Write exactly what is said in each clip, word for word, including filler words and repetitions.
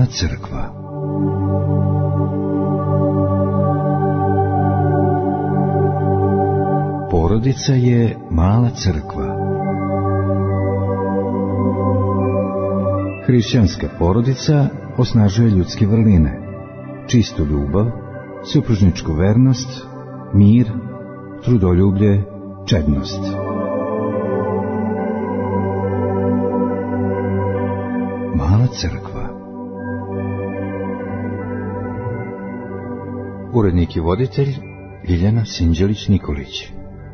crkva. Porodica je mala crkva. Hrišćanska porodica osnažuje ljudske vrline, čistu ljubav, supružničku vernost, mir, trudoljublje, čednost. Mala crkva. Urednik i voditelj Ljiljana Sinđelić-Nikolić.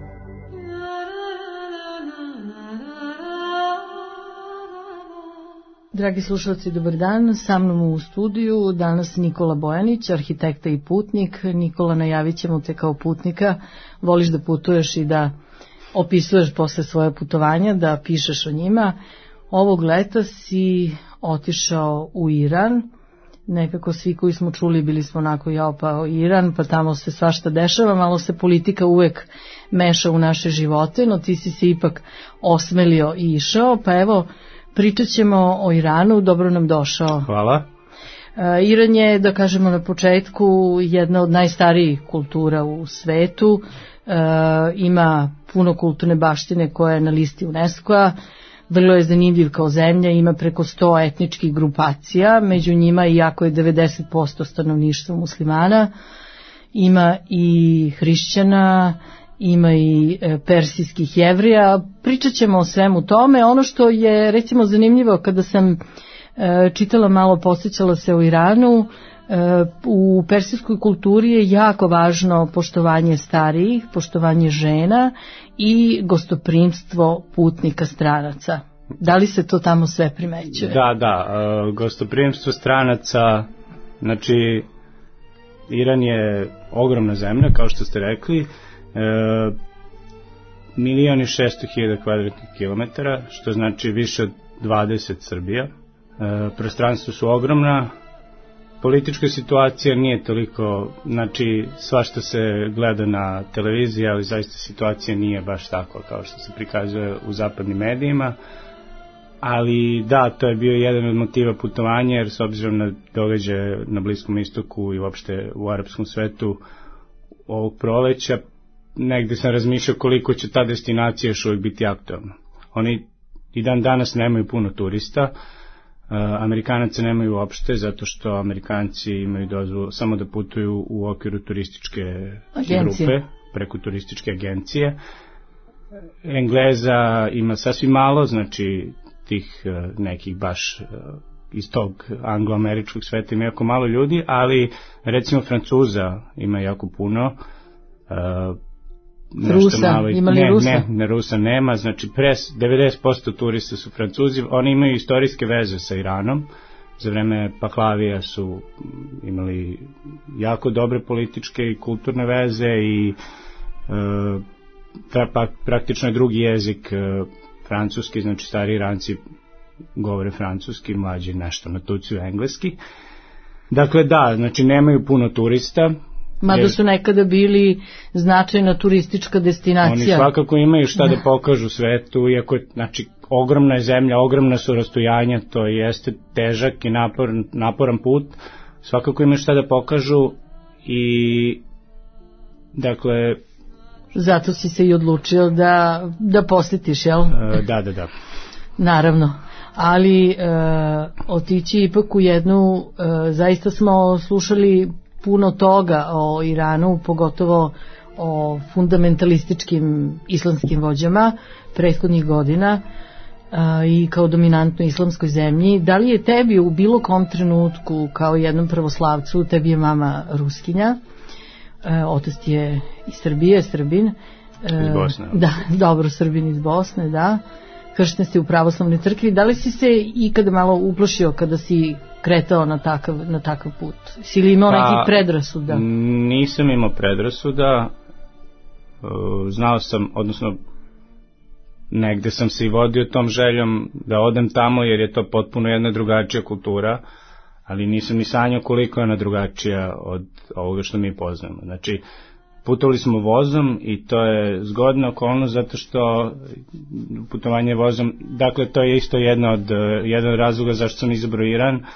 Dragi slušalci, dobar dan. Sa mnom u studiju danas Nikola Bojanić, arhitekta i putnik. Nikola, najavit ćemo te kao putnika. Voliš da putuješ i da opisuješ posle svoje putovanja, da pišeš o njima. Ovog leta si otišao u Iran. Nekako svi koji smo čuli bili smo onako jao pa Iran, pa tamo se svašta dešava, malo se politika uvek meša u naše živote, no ti si se ipak osmelio i išao, pa evo pričat ćemo o Iranu. Dobro nam došao. Hvala. Iran je, da kažemo na početku, jedna od najstarijih kultura u svetu. Ima puno kulturne baštine koja je na listi UNESCO-a. Vrlo je zanimljiv kao zemlja, ima preko sto etničkih grupacija, među njima iako je devedeset posto stanovništva muslimana, ima i hrišćana, ima i persijskih Jevrija. Pričat ćemo o svemu tome. Ono što je recimo zanimljivo, kada sam čitala malo, posjećala se u Iranu, u persijskoj kulturi je jako važno poštovanje starijih, poštovanje žena i gostoprimstvo putnika stranaca. Da li se to tamo sve primećuje? Da, da, gostoprimstvo stranaca, znači Iran je ogromna zemlja, kao što ste rekli, e, milion i šesto hiljada kvadratnih kilometara, što znači više od dvadeset Srbija. E, prostranstva su ogromna. Politička situacija nije toliko, znači svašta se gleda na televiziji, ali zaista situacija nije baš tako kao što se prikazuje u zapadnim medijima. Ali da, to je bio jedan od motiva putovanja, jer s obzirom na događaje na Bliskom istoku i uopšte u arapskom svetu ovog proleća, negde sam razmišljao koliko će ta destinacija još uvijek biti aktualna. Oni i dan danas nemaju puno turista. Amerikanaca nemaju uopšte, zato što Amerikanci imaju dozvolu samo da putuju u okviru turističke agencije. Grupe, preko turističke agencije. Engleza ima sasvim malo, znači tih nekih baš iz tog anglo-američkog sveta ima jako malo ljudi, ali recimo Francuza ima jako puno. Rusa, malo, ima li ne, Rusa? Ne, ne, Rusa nema, znači pres, devedeset posto turista su Francuzi, oni imaju istorijske veze sa Iranom, za vreme Pahlavija su imali jako dobre političke i kulturne veze i e, pra, pa, praktično je drugi jezik e, francuski, znači stari Iranci govore francuski, mlađi nešto natuciju engleski. Dakle da, znači nemaju puno turista, mada su nekada bili značajna turistička destinacija. Oni svakako imaju šta da pokažu svetu, iako je, znači, ogromna je zemlja, ogromna su rastojanja, to jeste težak i naporan, naporan put, svakako imaju šta da pokažu i, dakle... Zato si se i odlučio da, da posjetiš, jel? Da, da, da. Naravno. Ali e, otići ipak u jednu, e, zaista smo slušali puno toga o Iranu, pogotovo o fundamentalističkim islamskim vođama prethodnih godina a, i kao dominantnoj islamskoj zemlji. Da li je tebi u bilo kom trenutku, kao jednom pravoslavcu, tebi je mama Ruskinja, a, otac je iz Srbije, Srbin. A, iz Bosne. Da, dobro, Srbin iz Bosne, da. Kršten si u pravoslavnoj crkvi. Da li si se ikada malo uplašio kada si kretao na takav, na takav put? Si li imao pa, nekih predrasuda? Nisam imao predrasuda. Znao sam, odnosno negde sam se i vodio tom željom da odem tamo, jer je to potpuno jedna drugačija kultura, ali nisam ni sanjao koliko je ona drugačija od ovoga što mi poznamo. Znači, putovali smo vozom i to je zgodna okolnost zato što putovanje vozom, dakle to je isto jedna od, jedan od razloga zašto sam izabrao Iran,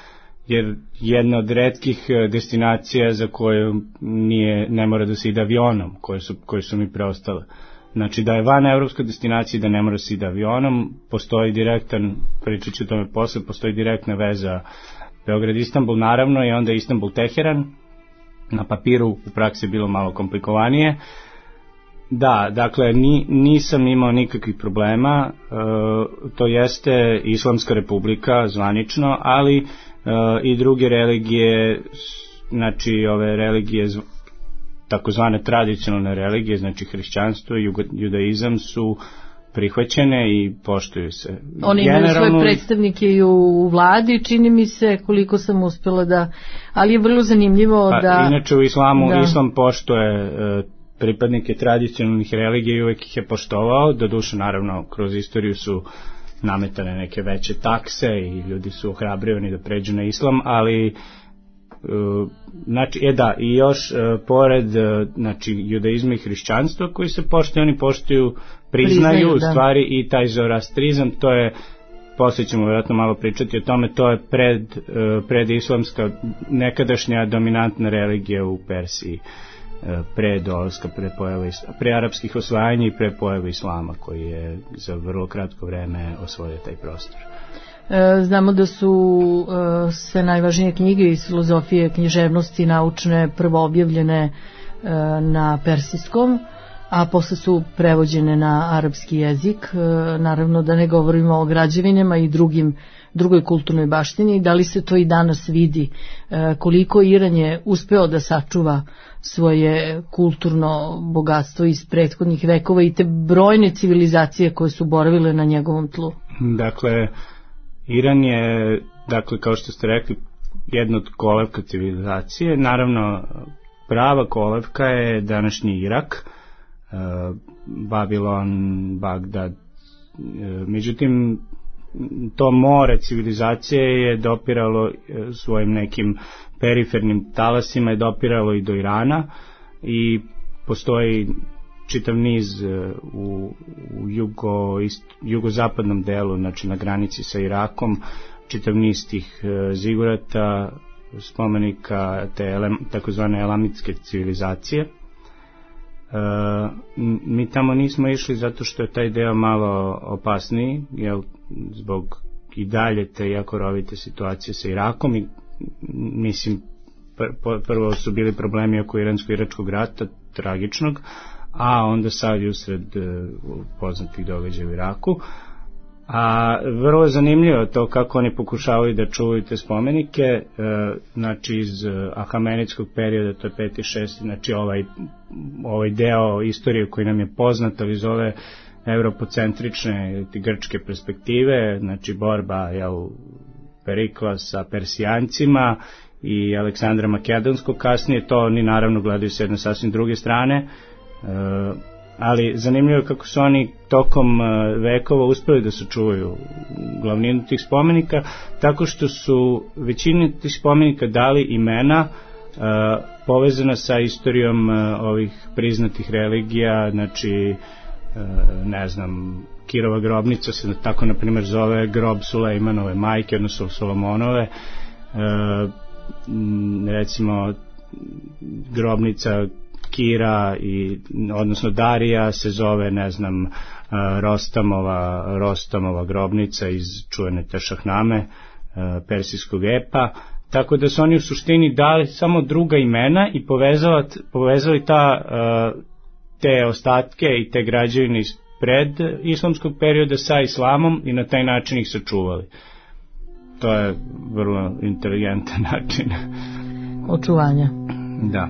jer jedna od retkih destinacija za koju nije, ne mora da se ide avionom, koje su, koje su mi preostale. Znači da je van evropska destinacija, da ne mora se ide avionom, postoji direktan, pričat ću o tome posle, postoji direktna veza Beograd-Istanbul naravno i onda Istanbul-Teheran. Na papiru u praksi je bilo malo komplikovanije. Da, dakle, ni, nisam imao nikakvih problema, e, to jeste Islamska republika zvanično, ali e, i druge religije, znači ove religije, takozvane tradicionalne religije, znači hrišćanstvo i judaizam su prihvaćene i poštuju se. Oni imaju Generalno... svoje predstavnike i u vladi, čini mi se, koliko sam uspela da... Ali je vrlo zanimljivo pa, da... Inače u islamu, da... islam poštuje e, pripadnike tradicionalnih religija i uvek ih je poštovao, doduše naravno kroz istoriju su nametane neke veće takse i ljudi su ohrabrivani da pređu na islam, ali uh, znači, e da, i još uh, pored uh, znači, judaizma i hrišćanstva koji se poštuju, oni poštuju, priznaju, priznaju u stvari da. I taj zoroastrizam, to je, posle ćemo vjerojatno malo pričati o tome, to je pred, uh, predislamska nekadašnja dominantna religija u Persiji, pre dolaska, pre pojave, pre arapskih osvajanja i pre pojave islama koji je za vrlo kratko vreme osvojio taj prostor. E, znamo da su e, sve najvažnije knjige iz filozofije, književnosti, naučne prvo objavljene e, na persijskom, a posle su prevođene na arapski jezik. E, naravno da ne govorimo o građevinama i drugim drugoj kulturnoj baštini. Da li se to i danas vidi, e, koliko Iran je uspeo da sačuva svoje kulturno bogatstvo iz prethodnih vekova i te brojne civilizacije koje su boravile na njegovom tlu? Dakle, Iran je, dakle, kao što ste rekli, jedna od kolevka civilizacije. Naravno, prava kolevka je današnji Irak, e, Babilon, Bagdad. E, međutim, to more civilizacije je dopiralo svojim nekim perifernim talasima, je dopiralo i do Irana i postoji čitav niz u, u jugo, ist, jugozapadnom delu, znači na granici sa Irakom, čitav niz tih zigurata, spomenika te elem, takozvane elamitske civilizacije. E, mi tamo nismo išli zato što je taj deo malo opasniji, jer zbog i dalje te jako rovite situacije sa Irakom i mislim pr prvo su bili problemi oko iransko-iračkog rata, tragičnog, a onda sad i usred uh, poznatih događaja u Iraku. A vrlo je zanimljivo to kako oni pokušavaju da čuvaju te spomenike, e, znači iz ahamenidskog perioda, to je peti, šesti, znači ovaj, ovaj deo istorije koji nam je poznat, ali iz ove europocentrične grčke perspektive, znači borba jel, Perikla sa Persijancima i Aleksandra Makedonskog kasnije, to oni naravno gledaju s jedne sasvim druge strane, e, ali zanimljivo je kako su oni tokom vekova uspeli da sačuvaju glavninu tih spomenika, tako što su većini tih spomenika dali imena uh, povezana sa istorijom uh, ovih priznatih religija, znači uh, ne znam, Kirova grobnica se tako na primjer zove grob Sulejmanove majke, odnosno Solomonove, uh, recimo grobnica Kira i odnosno Darija se zove, ne znam, uh, Rostamova, Rostamova grobnica iz čuvene te Šahname, uh, persijskog epa, tako da su oni u suštini dali samo druga imena i povezali, povezali ta, uh, te ostatke i te građevine iz pred islamskog perioda sa islamom i na taj način ih sačuvali. To je vrlo inteligentan način očuvanja. Da.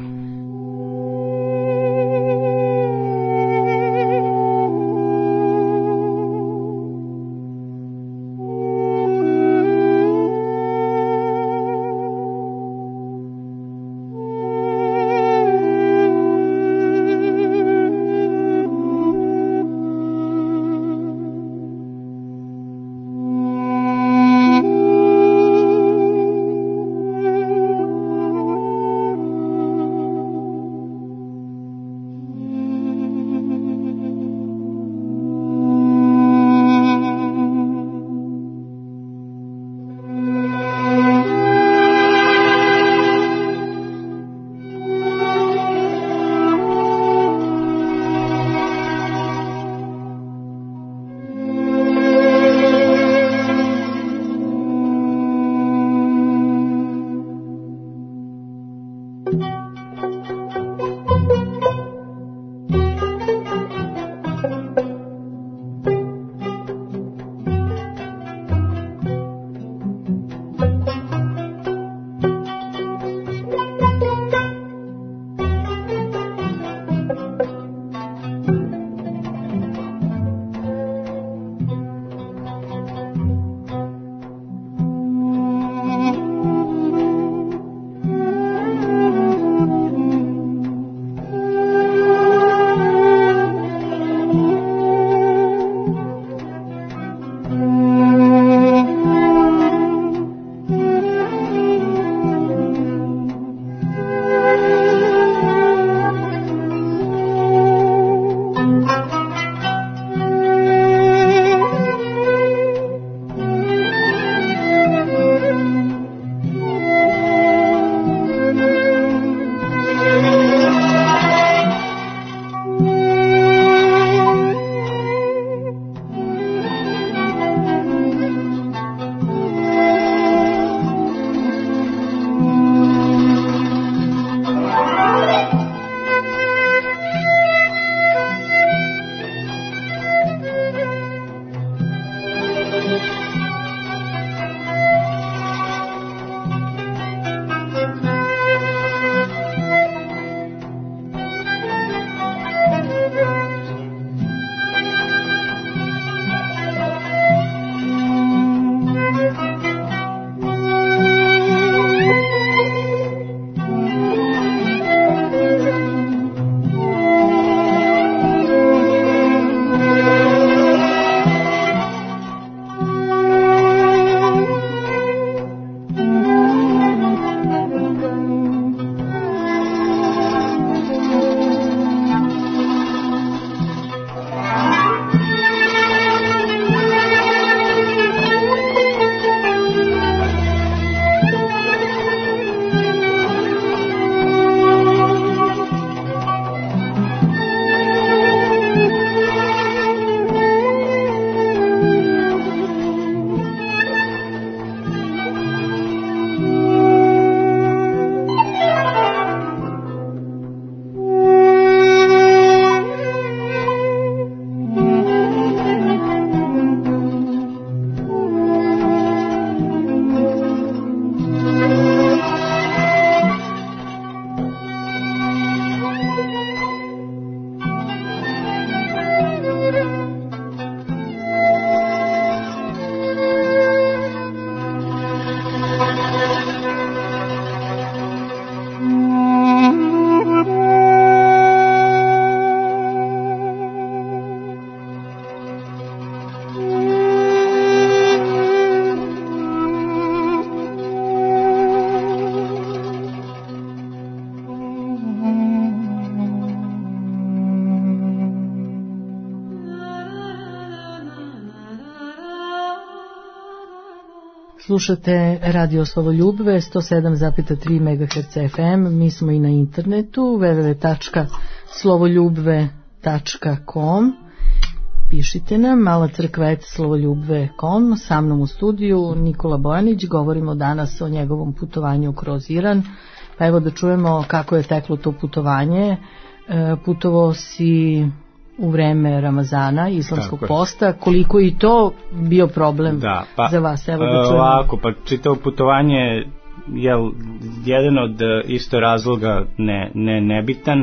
Slušate Radio Slavoljubve sto sedam zarez tri megaherca ef em, mi smo i na internetu w w w tačka slavoljubve tačka com. Pišite nam mala crkva et slavoljubve tačka com. Sa mnom u studiju Nikola Bojanić, govorimo danas o njegovom putovanju kroz Iran. Pa evo da čujemo kako je teklo to putovanje. E, putovao si u vreme Ramazana, islamskog posta, koliko i to bio problem da, pa, za vas? Evo da čujemo. Ovako, pa čitavo putovanje je jedan od isto razloga ne, ne nebitan,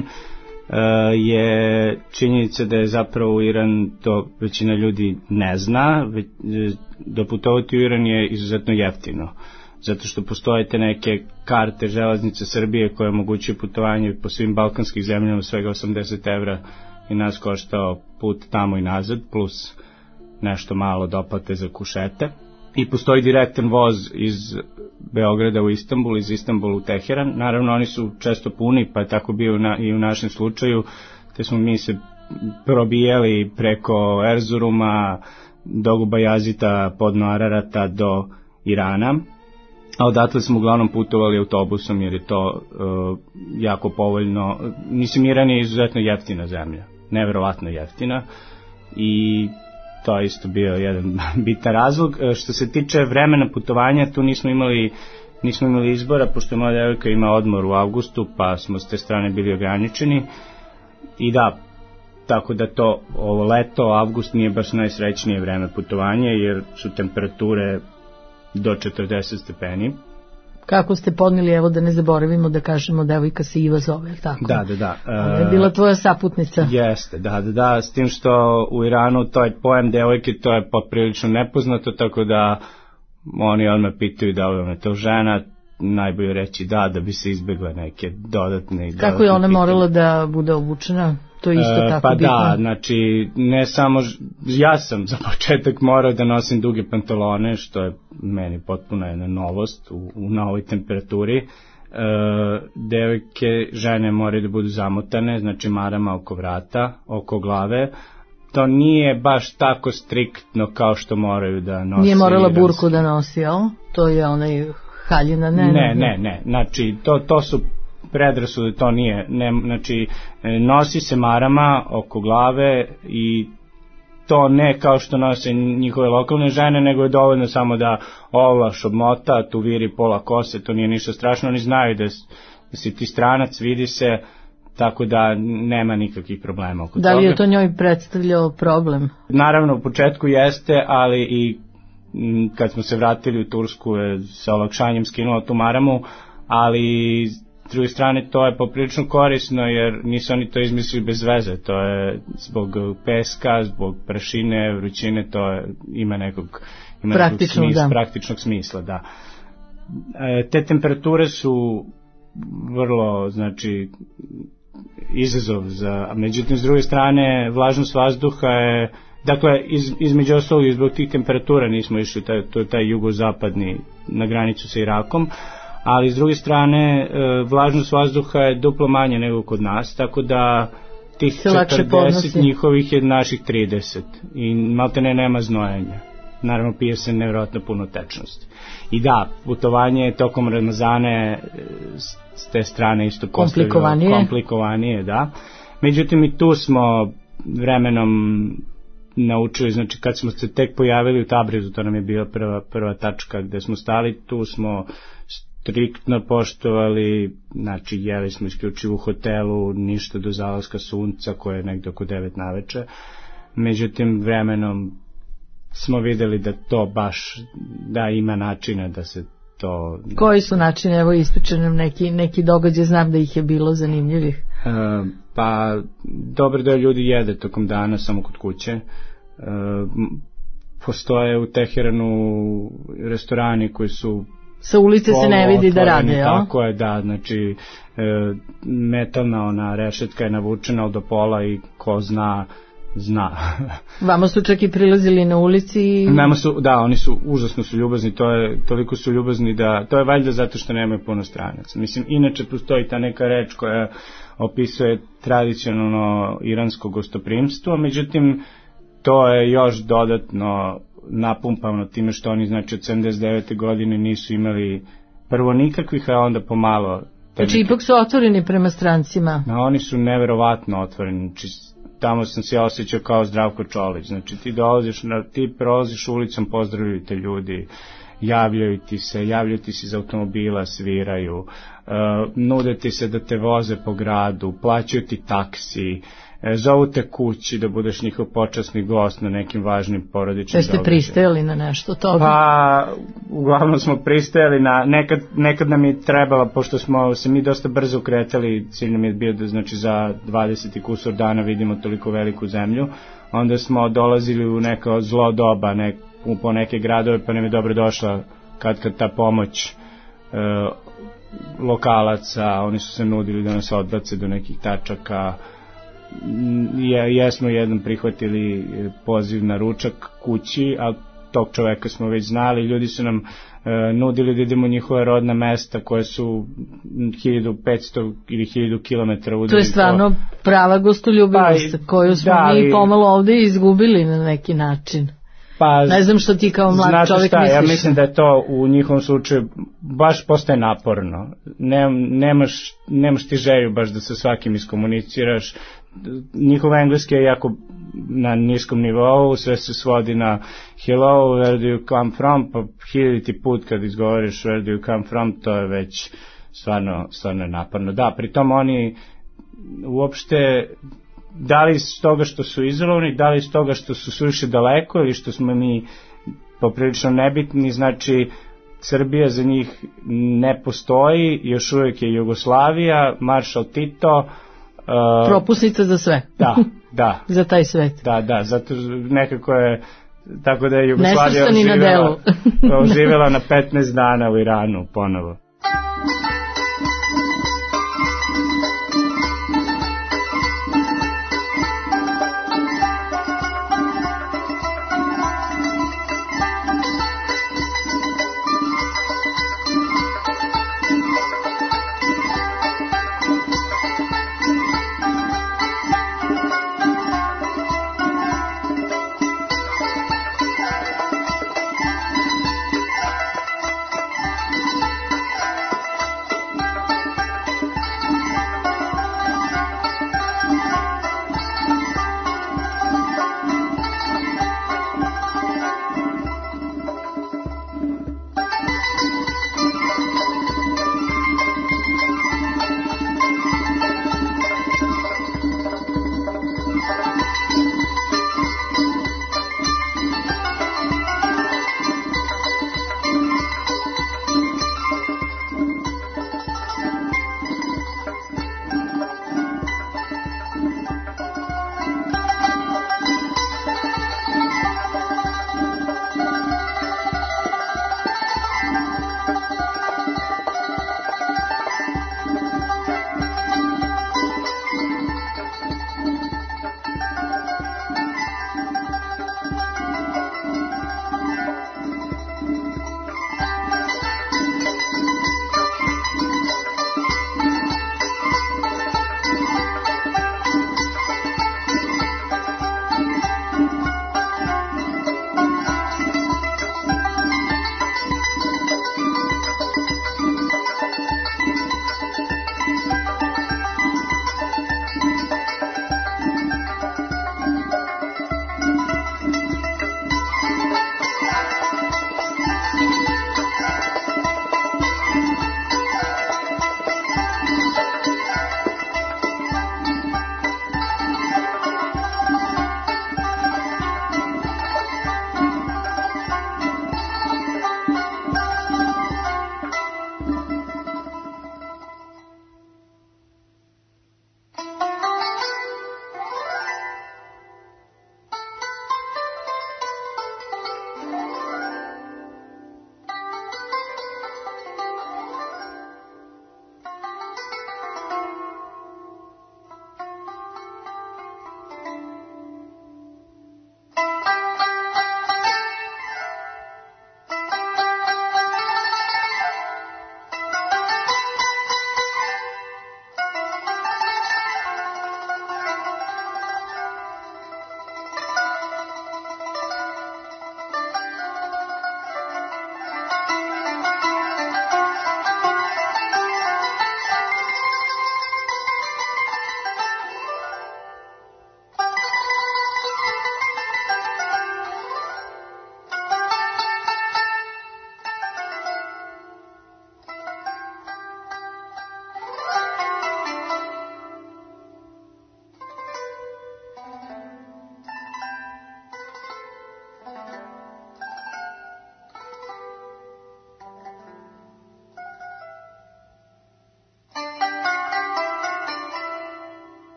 je činjenica da je zapravo u Iran, to većina ljudi ne zna, da putovati u Iran je izuzetno jeftino, zato što postoje te neke karte železnice Srbije koje omogućuju putovanje po svim balkanskim zemljama svega osamdeset evra i nas koštao put tamo i nazad, plus nešto malo doplate za kušete. I postoji direktan voz iz Beograda u Istanbul, iz Istanbula u Teheran. Naravno, oni su često puni, pa je tako bio na, i u našem slučaju, te smo mi se probijali preko Erzuruma, Dogu Bajazita, Podno Ararata do Irana. A odatle smo uglavnom putovali autobusom jer je to uh, jako povoljno. Mislim, Iran je izuzetno jeftina zemlja, neverovatno jeftina, i to je isto bio jedan bitan razlog. Što se tiče vremena putovanja, tu nismo imali, nismo imali izbora, pošto moja devojka ima odmor u avgustu, pa smo s te strane bili ograničeni. I da, tako da to ovo leto, avgust nije baš najsrećnije vreme putovanja, jer su temperature do četrdeset stepeni. Kako ste podnili, evo da ne zaboravimo da kažemo, devojka se Iva zove, je li tako? Da, da, da. Ona je bila tvoja saputnica. Jeste, da, da, da, s tim što u Iranu to je pojam devojke, to je poprilično nepoznato, tako da oni odmah pitaju da li je to žena, najbolje reći da, da bi se izbegle neke dodatne... Kako je ona morala da bude obučena? To je isto tako pa bitno. Pa da, znači, ne samo, ja sam za početak morao da nosim duge pantalone, što je meni potpuno jedna novost u, u novoj temperaturi. E, devojke, žene moraju da budu zamotane, znači marama oko vrata, oko glave. To nije baš tako striktno kao što moraju da nosi. Nije morala burku da nosi, jel? To je onaj haljina, ne? Ne, ne, ne, ne. Znači, to, to su predrasude, to nije, ne, znači nosi se marama oko glave i to ne kao što nose njihove lokalne žene, nego je dovoljno samo da ovlaš obmota, tu viri pola kose, to nije ništa strašno, oni znaju da, da si ti stranac, vidi se, tako da nema nikakvih problema oko toga. Da li je to njoj predstavljao problem? Naravno, u početku jeste, ali i kad smo se vratili u Tursku je sa olakšanjem skinuo tu maramu, ali s druge strane to je poprilično korisno jer nisu oni to izmislili bez veze, to je zbog peska, zbog prašine, vrućine, to je, ima nekog, ima nekog smisla, da. praktičnog smisla, da. E, te temperature su vrlo, znači, izazov za, međutim s druge strane vlažnost vazduha je, dakle iz, između ostalog zbog tih temperatura nismo išli taj, to je taj jugozapadni na granicu sa Irakom, ali s druge strane vlažnost vazduha je duplo manje nego kod nas, tako da tih četrdeset njihovih je naših trideset i maltene nema znojanja. Naravno pije se nevjerojatno puno tečnosti. I da, putovanje tokom Ramazane s te strane isto komplikovanije. komplikovanije, da. Međutim i tu smo vremenom naučili, znači kad smo se tek pojavili u Tabrizu, to nam je bila prva, prva tačka gde smo stali, tu smo striktno poštovali, znači jeli smo isključivo u hotelu, ništa do zalaska sunca koje je negde oko devet naveče. Međutim vremenom smo videli da to baš, da ima načina da se to... Koji su načine, evo ispričaj nam neki, neki događaj, znam da ih je bilo zanimljivih. E, pa dobro da ljudi jede tokom dana samo kod kuće. E, postoje u Teheranu restorani koji su sa ulice se ne vidi da rade, jel? Tako je, da, znači e, metalna ona rešetka je navučena do pola i ko zna zna. Vama su čak i prilazili na ulici i... Nama su, da, oni su, užasno su ljubazni, to je, toliko su ljubazni da, to je valjda zato što nemaju puno stranaca. Mislim, inače postoji ta neka reč koja opisuje tradicionalno iransko gostoprimstvo, međutim, to je još dodatno napumpano time što oni, znači, od sedamdeset devete godine nisu imali prvo nikakvih, a onda pomalo. Znači, ipak su otvoreni prema strancima. No, oni su neverovatno otvoreni, znači, tamo sam se osjećao kao Zdravko Čolić, znači, ti dolaziš, ti prolaziš ulicom, pozdravljaju te ljudi, javljaju ti se, javljaju ti se iz automobila, sviraju, uh, nude ti se da te voze po gradu, plaćaju ti taksi, zovu te kući da budeš njihov počasni gost na nekim važnim porodičnim događajima. Jeste pristajali na nešto toga? Pa, uglavnom smo pristajali na, nekad, nekad nam je trebalo, pošto smo se mi dosta brzo kretali, cilj nam je bio da, znači, za dvadeset i kusur dana vidimo toliko veliku zemlju, onda smo dolazili u neko zlo doba, nek, po neke gradove, pa nam je dobro došla kad kad ta pomoć e, lokalaca, oni su se nudili da nas odbace do nekih tačaka. Je, jesmo jednom prihvatili poziv na ručak kući, a tog čoveka smo već znali, ljudi su nam e, nudili da idemo u njihove rodna mesta koje su hiljadu petsto ili hiljadu kilometara udalje. To je stvarno to... prava gostoljubivost, pa, koju smo da, mi pomalo ovde izgubili na neki način. Pa, ne znam što ti kao mlad čovjek šta, misliš. Ja mislim da je to u njihovom slučaju baš postaje naporno. Ne, nemaš, nemaš ti želju baš da sa svakim iskomuniciraš. Njihov engleski je jako na niskom nivou, sve se svodi na hello, where do you come from, pa hiljaditi put kad izgovoriš where do you come from, to je već stvarno, stvarno naporno. Da, pritom oni uopšte, da li iz toga što su izolovani, da li iz toga što su suviše daleko ili što smo mi poprilično nebitni, znači Srbija za njih ne postoji, još uvijek je Jugoslavija, maršal Tito, Uh, propusnica za sve. Da, da. Za taj svet. Da, da, zato nekako je, tako da je Jugoslavija oživjela, na, oživjela na petnaest dana u Iranu ponovo.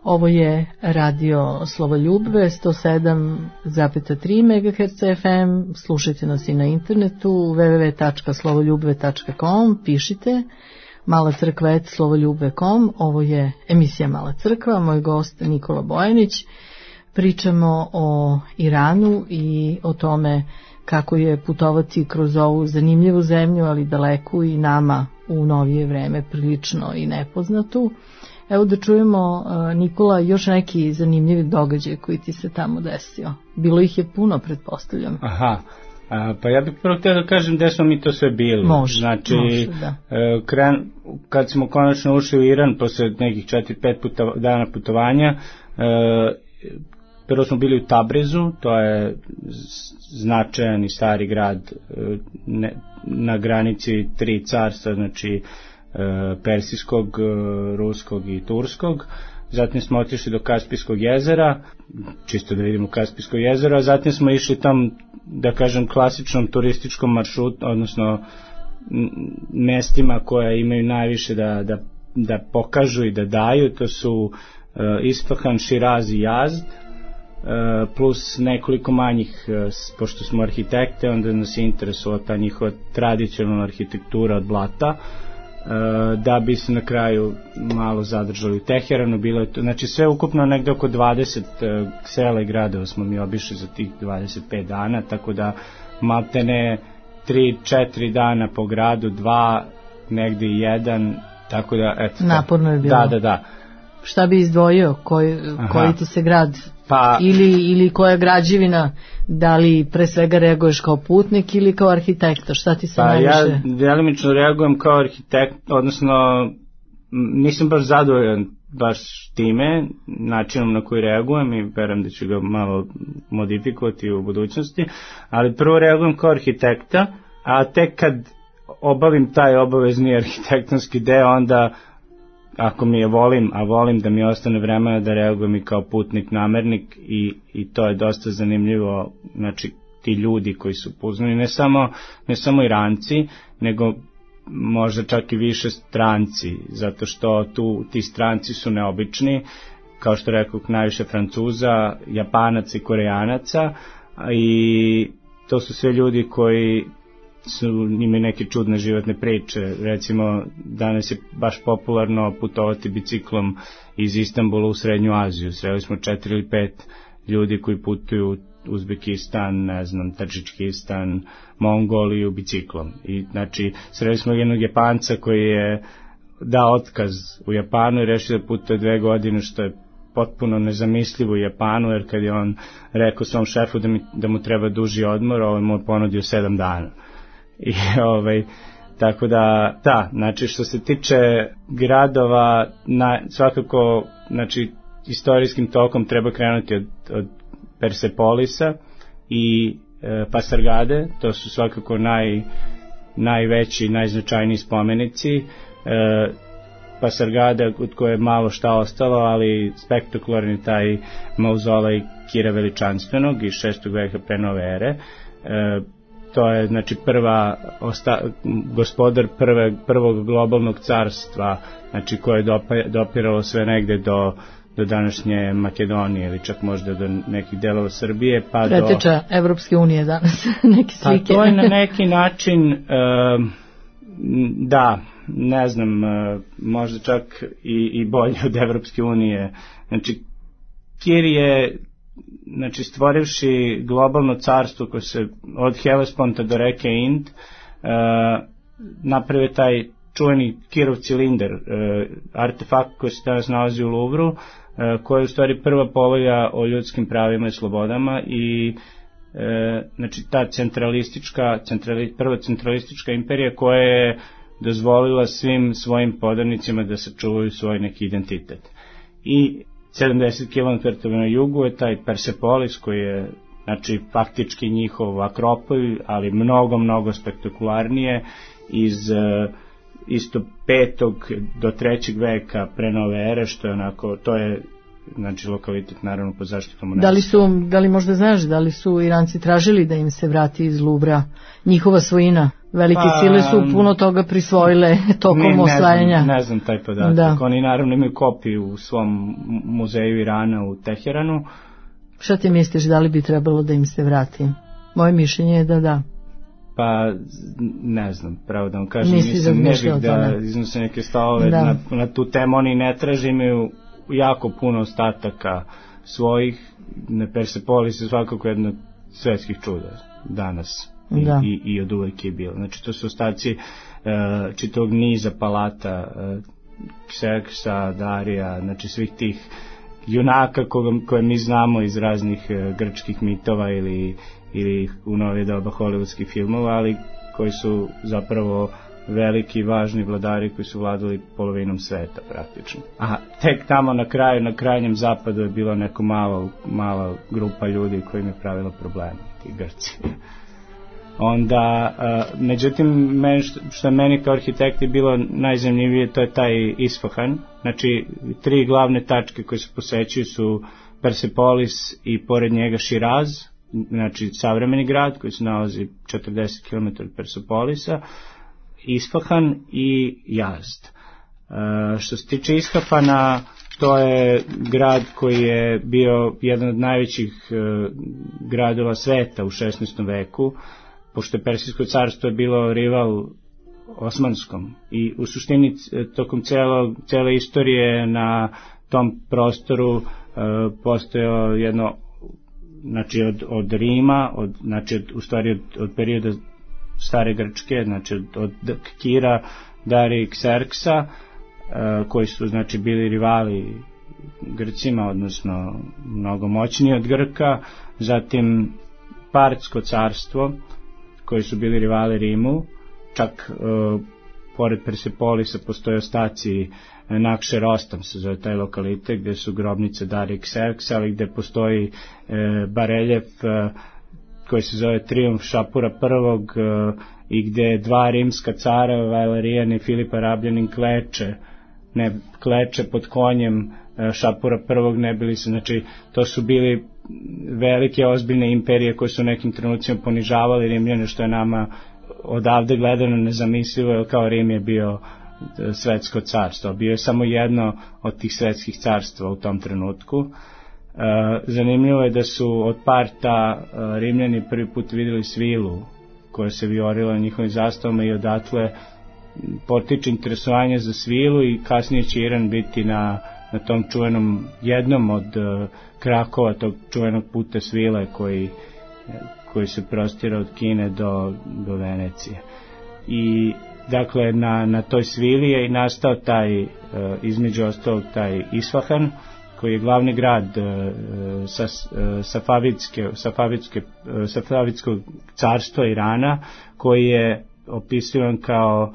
Ovo je radio Slovoljubve sto sedam zarez tri megaherca ef em. Slušajte nas i na internetu w w w tačka slovoljubve tačka com. Pišite mala crkva et slovoljubve tačka com. Ovo je emisija Mala crkva. Moj gost Nikola Bojanić. Pričamo o Iranu i o tome kako je putovati kroz ovu zanimljivu zemlju, ali daleku i nama u novije vreme prilično i nepoznatu. Evo da čujemo, Nikola, još neki zanimljivi događaj koji ti se tamo desio. Bilo ih je puno, pretpostavljam. Aha, a, pa ja bih prvo htio da kažem gde smo mi to sve bili. Može, znači, može, da. E, kren, kad smo konačno ušli u Iran, posle nekih četiri pet puta, dana putovanja, e, prvo smo bili u Tabrizu, to je značajan i stari grad e, ne, na granici tri carstva, znači persijskog, ruskog i turskog. Zatim smo otišli do Kaspijskog jezera, čisto da vidimo Kaspijsko jezero, a zatim smo išli tam, da kažem, klasičnom turističkom maršrutu, odnosno mestima koja imaju najviše da, da, da pokažu i da daju. To su uh, Isfahan, Širaz i Yazd, uh, plus nekoliko manjih, uh, pošto smo arhitekte, onda nas je interesovala ta njihova tradicionalna arhitektura od blata, da bi se na kraju malo zadržali u Teheranu. Bilo je to, znači sve ukupno negde oko dvadeset uh, sela i gradova smo mi obišli za tih dvadeset pet dana, tako da maltene tri četiri dana po gradu, dva negde i jedan, tako da eto. Naporno je bilo. Da, da, da. Šta bi izdvojio, koji, koji ti se grad pa, ili, ili koja građevina, da li pre svega reaguješ kao putnik ili kao arhitekta, šta ti se pa najviše? Ja delimično reagujem kao arhitekt, odnosno nisam baš zadovoljan baš time, načinom na koji reagujem i verujem da ću ga malo modifikovati u budućnosti, ali prvo reagujem kao arhitekta, a tek kad obavim taj obavezni arhitektonski deo, onda ako mi je volim, a volim da mi ostane vremena da reagujem i kao putnik, namernik i, i to je dosta zanimljivo, znači ti ljudi koji su upoznani, ne samo, ne samo Iranci, nego možda čak i više stranci, zato što tu ti stranci su neobični, kao što rekao, najviše Francuza, Japanaca i Korejanaca, i to su sve ljudi koji su imaju neke čudne životne priče. Recimo, danas je baš popularno putovati biciklom iz Istanbula u Srednju Aziju. Sreli smo četiri ili pet ljudi koji putuju u Uzbekistan, ne znam, Tadžikistan, Mongoliju biciklom. I znači, sreli smo jednog Japanca koji je dao otkaz u Japanu i rešio da putuje dve godine, što je potpuno nezamislivo u Japanu, jer kad je on rekao svom šefu da, mi, da mu treba duži odmor, ovaj mu je ponudio sedam dana. I ovaj, tako da, da, znači što se tiče gradova, na, svakako, znači, istorijskim tokom treba krenuti od, od Persepolisa i e, Pasargade, to su svakako naj, najveći, najznačajniji spomenici. E, Pasargada, od koje je malo šta ostalo, ali spektakularni taj mauzolej Kira Veličanstvenog iz šestog veka pre nove ere. E, to je znači prva osta, gospodar prve, prvog globalnog carstva, znači koje je dopa, dopiralo sve negde do, do današnje Makedonije ili čak možda do nekih delova Srbije, pa preteča do Evropske unije danas. Neke slike. Pa to je na neki način uh, da, ne znam, uh, možda čak i, i bolje od Evropske unije. Znači Kir je, znači, stvorivši globalno carstvo koje se od Helesponta do reke Ind, uh, napravio taj čuveni Kirov cilindar, uh, artefakt koji se danas nalazi u Louvru, uh, koji je u stvari prva povelja o ljudskim pravima i slobodama i uh, znači ta centralistička, centrali, prva centralistička imperija koja je dozvolila svim svojim podanicima da sačuvaju svoj neki identitet. I sedamdeset kilometara na jugu je taj Persepolis koji je, znači, faktički njihov akropolj, ali mnogo, mnogo spektakularnije, iz uh, isto petog do trećeg veka pre nove ere, što je onako, to je znači lokalitet naravno pod zaštitom UNESCO. Da li su, da li možda znaš, da li su Iranci tražili da im se vrati iz Luvra njihova svojina? Velike pa, sile su puno toga prisvojile tokom ne, ne osvajanja. Znam, ne znam taj podatak. Da. Oni naravno imaju kopiju u svom muzeju Irana u Teheranu. Šta ti misliš, da li bi trebalo da im se vrati? Moje mišljenje je da da. Pa ne znam, pravo da vam kažem, mislim, ne bih da iznose neke stavove na, na tu temu. Oni ne traže, imaju jako puno ostataka svojih. Persepolis je svakako jedno od svetskih čuda danas i, i, i od uvek je bilo. Znači to su ostaci uh, čitavog niza palata, uh, Kserksa, Darija, znači svih tih junaka koje, koje mi znamo iz raznih uh, grčkih mitova ili ili u novije doba hollywoodskih filmova, ali koji su zapravo veliki, važni vladari koji su vladali polovinom sveta praktično. A tek tamo na kraju, na krajnjem zapadu je bilo neko malo, mala grupa ljudi koji im je pravila probleme, ti Grci. Onda, uh, međutim, meni, što je meni kao arhitekti bilo najzanimljivije, to je taj Isfahan. Znači, tri glavne tačke koje se posećuju su Persepolis i pored njega Širaz, znači savremeni grad koji se nalazi četrdeset kilometara od Persepolisa, Isfahan i Yazd. E, što se tiče Isfahana, to je grad koji je bio jedan od najvećih e, gradova sveta u šesnaestom veku, pošto je Persijsko carstvo je bilo rival Osmanskom i u suštini tokom celo, cele istorije na tom prostoru e, postojao jedno, znači od, od Rima, od, znači od, u stvari od, od perioda stare Grčke, znači od, od Kira, Darija i Kserksa, uh, koji su znači bili rivali Grcima, odnosno mnogo moćniji od Grka, zatim Partsko carstvo, koji su bili rivali Rimu, čak uh, pored Persepolisa postoje ostaci Nakše Rostam se zove taj lokalitet, gde su grobnice Darija i Kserksa, ali gde postoji e, bareljef e, koji se zove Trijumf Šapura prvog e, i gde dva rimska cara, Valerijan i Filip Arabljanin, kleče, ne, kleče pod konjem e, Šapura prvog, ne bili se, znači to su bili velike ozbiljne imperije koje su u nekim trenucima ponižavali Rimljane, što je nama odavde gledano nezamislivo, jer kao Rim je bio svetsko carstvo. Bio je samo jedno od tih svetskih carstva u tom trenutku. E, zanimljivo je da su od Parta e, Rimljani prvi put vidjeli svilu koja se vijorila na njihovim zastavama i odatle potiče interesovanje za svilu i kasnije će Iran biti na, na tom čuvenom, jednom od e, krakova tog čuvenog puta svile koji, koji se prostira od Kine do, do Venecije. I dakle, na, na toj svili je i nastao taj, uh, između ostalog, taj Isfahan, koji je glavni grad uh, sa, uh, Safavitske, Safavitske, uh, Safavitskog carstva Irana, koji je opisivan kao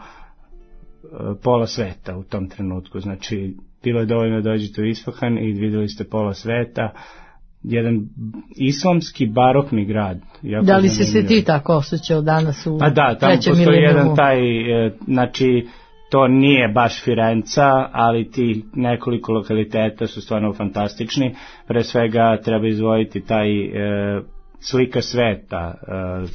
uh, pola sveta u tom trenutku. Znači, bilo je dovoljno da dođete u Isfahan i vidjeli ste pola sveta, jedan islamski barokni grad. Da li se se ti tako osjećao danas u pa da, tamo postoji jedan taj, znači to nije baš Firenca, ali ti nekoliko lokaliteta su stvarno fantastični. Pre svega treba izdvojiti taj e, slika sveta, e,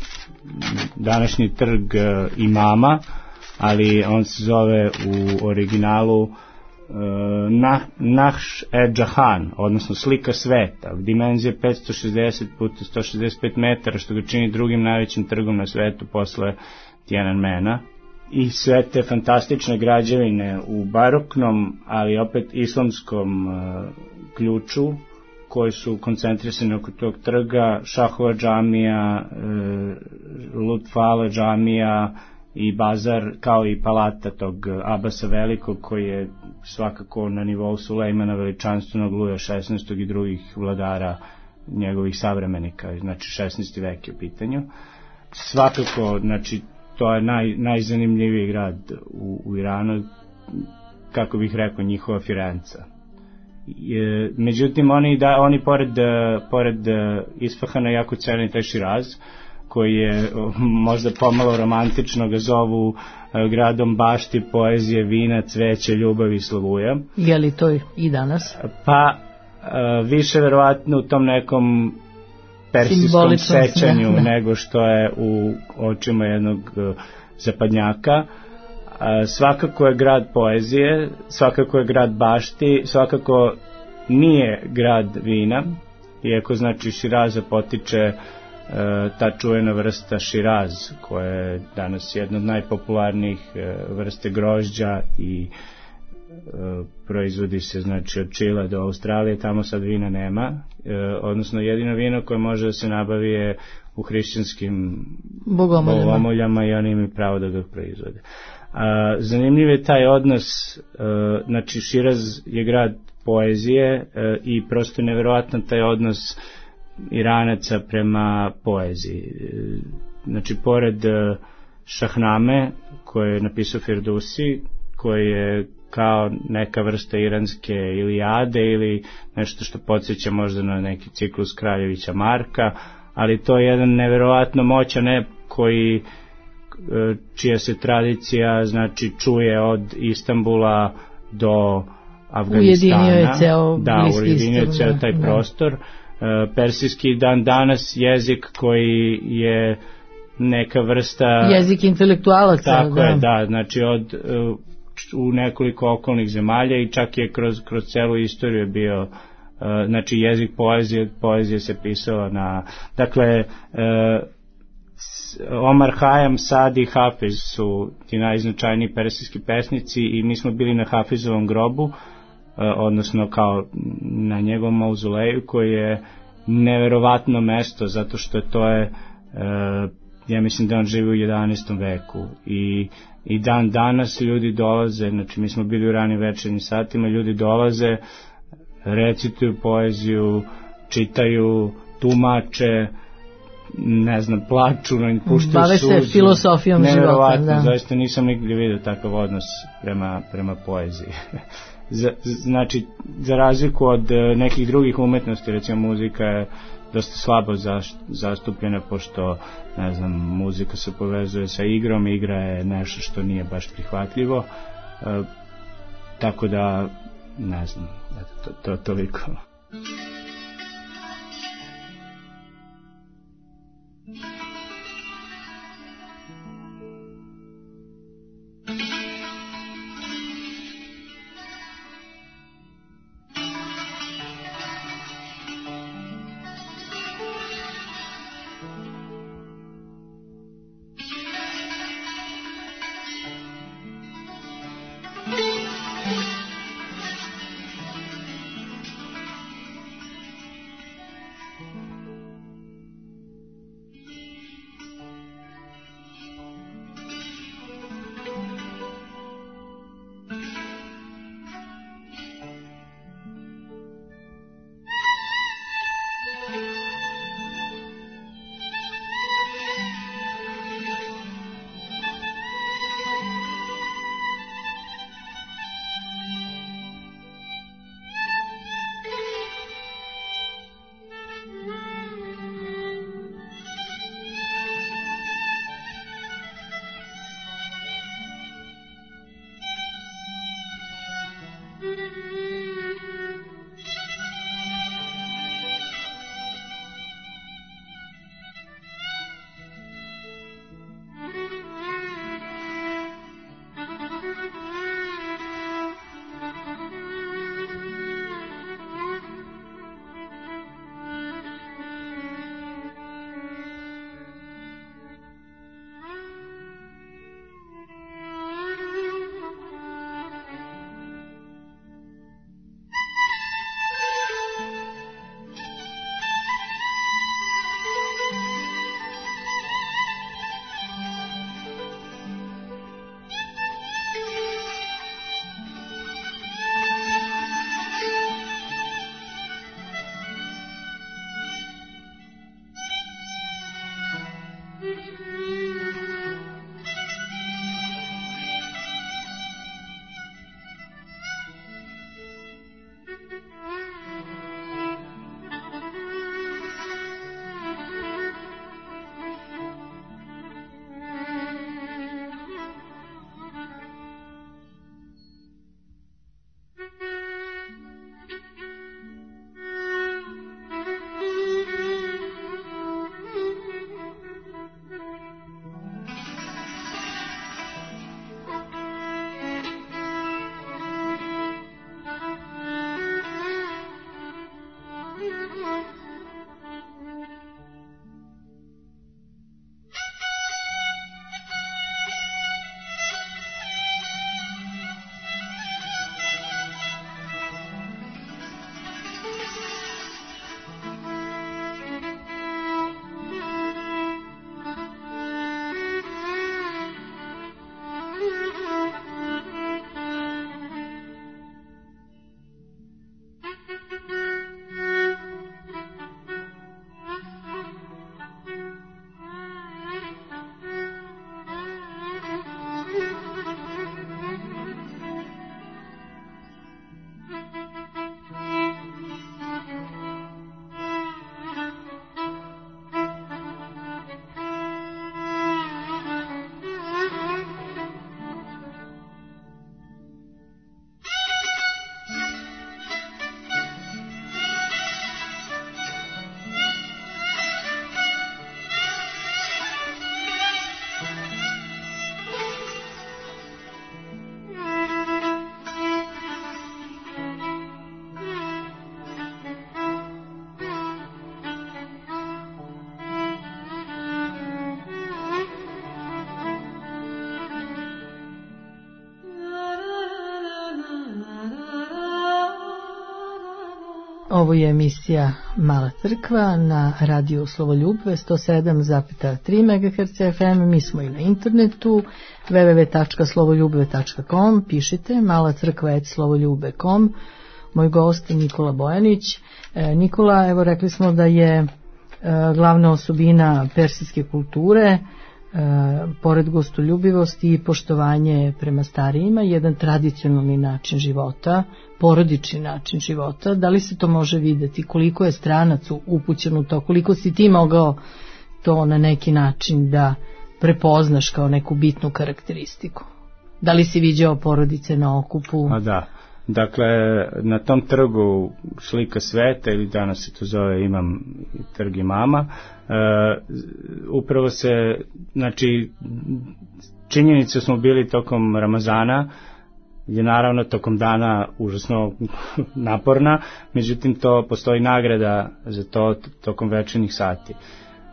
današnji trg e, imama, ali on se zove u originalu Nah, Nahš e-Džahan, odnosno slika sveta, u dimenzije petsto šezdeset puta sto šezdeset pet metara, što ga čini drugim najvećim trgom na svetu posle Tiananmena. I sve te fantastične građevine u baroknom, ali opet islamskom uh, ključu, koji su koncentrisani oko tog trga, Šahova džamija, uh, Lutfala džamija i bazar, kao i palata tog Abasa Velikog, koji je svakako na nivou Sulejmana veličanstvenog Luja šesnaestog i drugih vladara njegovih savremenika, znači šesnaesti vek je u pitanju. Svakako, znači, to je naj, najzanimljiviji grad u, u Iranu, kako bih rekao, njihova Firenca. Je, međutim, oni, da, oni pored, pored Isfahana jako cene taj Širaz, koji je možda pomalo romantično ga zovu gradom bašti, poezije, vina, cveće, ljubavi i slavuja. Je li to i danas? Pa, više verovatno u tom nekom persijskom sećanju da. nego što je u očima jednog zapadnjaka. Svakako je grad poezije, svakako je grad bašti, svakako nije grad vina, iako znači Širaza potiče ta čuvena vrsta Širaz, koja je danas jedna od najpopularnijih vrste grožđa i proizvodi se znači od Čila do Australije, tamo sad vina nema, odnosno jedino vino koje može da se nabavi je u hrišćanskim bogomoljama i oni imaju pravo da ga proizvode. A, zanimljiv je taj odnos, a, znači Širaz je grad poezije a, i prosto je neverovatan taj odnos Iranaca prema poeziji. Znači pored Šahname koje je napisao Firdusi, koji je kao neka vrsta iranske Ilijade ili nešto što podsjeća možda na neki ciklus Kraljevića Marka, ali to je jedan neverovatno moćan ep koji čija se tradicija znači čuje od Istanbula do Afganistana. Ujedinio je ceo da, ujedinio je ceo taj da. prostor. Persijski dan danas jezik koji je neka vrsta jezik intelektualaca. Tako da. je, da, znači od u nekoliko okolnih zemalja i čak je kroz, kroz celu istoriju je bio uh, znači jezik poezije, poezije se pisala na, dakle uh, Omar Khayyam, Sadi i Hafiz su ti najznačajniji persijski pesnici i mi smo bili na Hafizovom grobu, uh, odnosno kao na njegovom mauzoleju koji je neverovatno mesto zato što to je uh, ja mislim da on živi u jedanaestom veku i i dan danas ljudi dolaze, znači mi smo bili u ranim večernjim satima, ljudi dolaze, recituju poeziju, čitaju, tumače, ne znam, plaču, puštaju bave suzu. Bave se filosofijom života. Neverovatno, da. zaista nisam nigdje vidio takav odnos prema, prema poeziji. Znači, za razliku od nekih drugih umetnosti, recimo muzika je dosta slabo zastupljena, pošto, ne znam, muzika se povezuje sa igrom, igra je nešto što nije baš prihvatljivo, e, tako da, ne znam, to, to toliko. Ovo je emisija Mala crkva na radiju Slovoljub sto sedam zarez tri megaherca F M. Mi smo i na internetu w w w tačka slovoljube tačka com. Pišite mala crkva et slovoljube tačka com. Moj gost Nikola Bojanić. E, Nikola, evo rekli smo da je e, glavna osobina persijske kulture, E, pored gostoljubivosti i poštovanje prema starijima, jedan tradicionalni način života, porodični način života. Da li se to može videti? Koliko je stranac upućen u to? Koliko si ti mogao to na neki način da prepoznaš kao neku bitnu karakteristiku? Da li si viđao porodice na okupu? A da. Dakle, na tom trgu Slika sveta, ili danas se to zove Imam trg imama, e, upravo se, znači, činjenice smo bili tokom Ramazana, je naravno tokom dana užasno naporna, međutim to postoji nagrada za to tokom večernjih sati. E,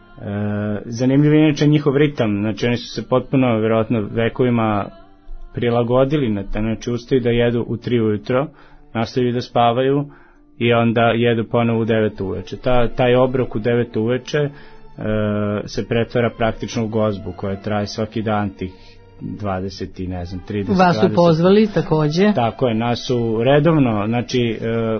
zanimljiv je inače njihov ritam, znači oni su se potpuno, vjerojatno, vekovima prilagodili na to, znači ustaju da jedu u tri ujutro, nastavljaju da spavaju i onda jedu ponovo u devet uveče. Ta, taj obrok u devet uveče e, se pretvara praktično u gozbu koja traje svaki dan tih dvadeset i ne znam trideset. Vas su pozvali takođe? Tako je, nas su redovno, znači e,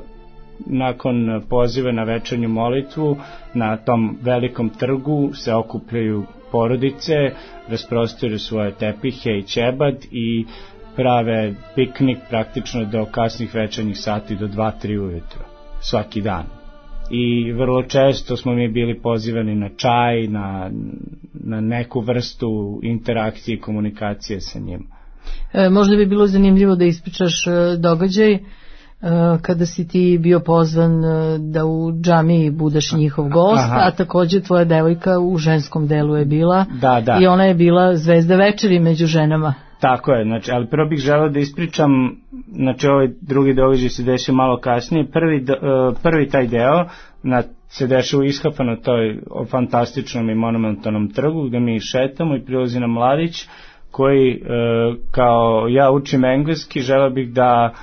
nakon poziva na večernju molitvu na tom velikom trgu se okupljaju porodice, rasprostiru svoje tepihe i ćebad i prave piknik praktično do kasnih večernjih sati, do dva tri ujutro svaki dan. I vrlo često smo mi bili pozivani na čaj, na, na neku vrstu interakcije i komunikacije sa njim. E, možda bi bilo zanimljivo da ispričaš događaj kada si ti bio pozvan da u džamiji budeš njihov gost. Aha. A takođe tvoja devojka u ženskom delu je bila, da, da. I ona je bila zvezda večeri među ženama. Tako je, znači, ali prvo bih želeo da ispričam, znači ovaj drugi događaj se desio malo kasnije, prvi, prvi taj deo na, se dešava u Ishafa na toj fantastičnom i monumentalnom trgu gde mi šetamo i prilazi nam mladić koji, kao ja učim engleski, želeo bih da,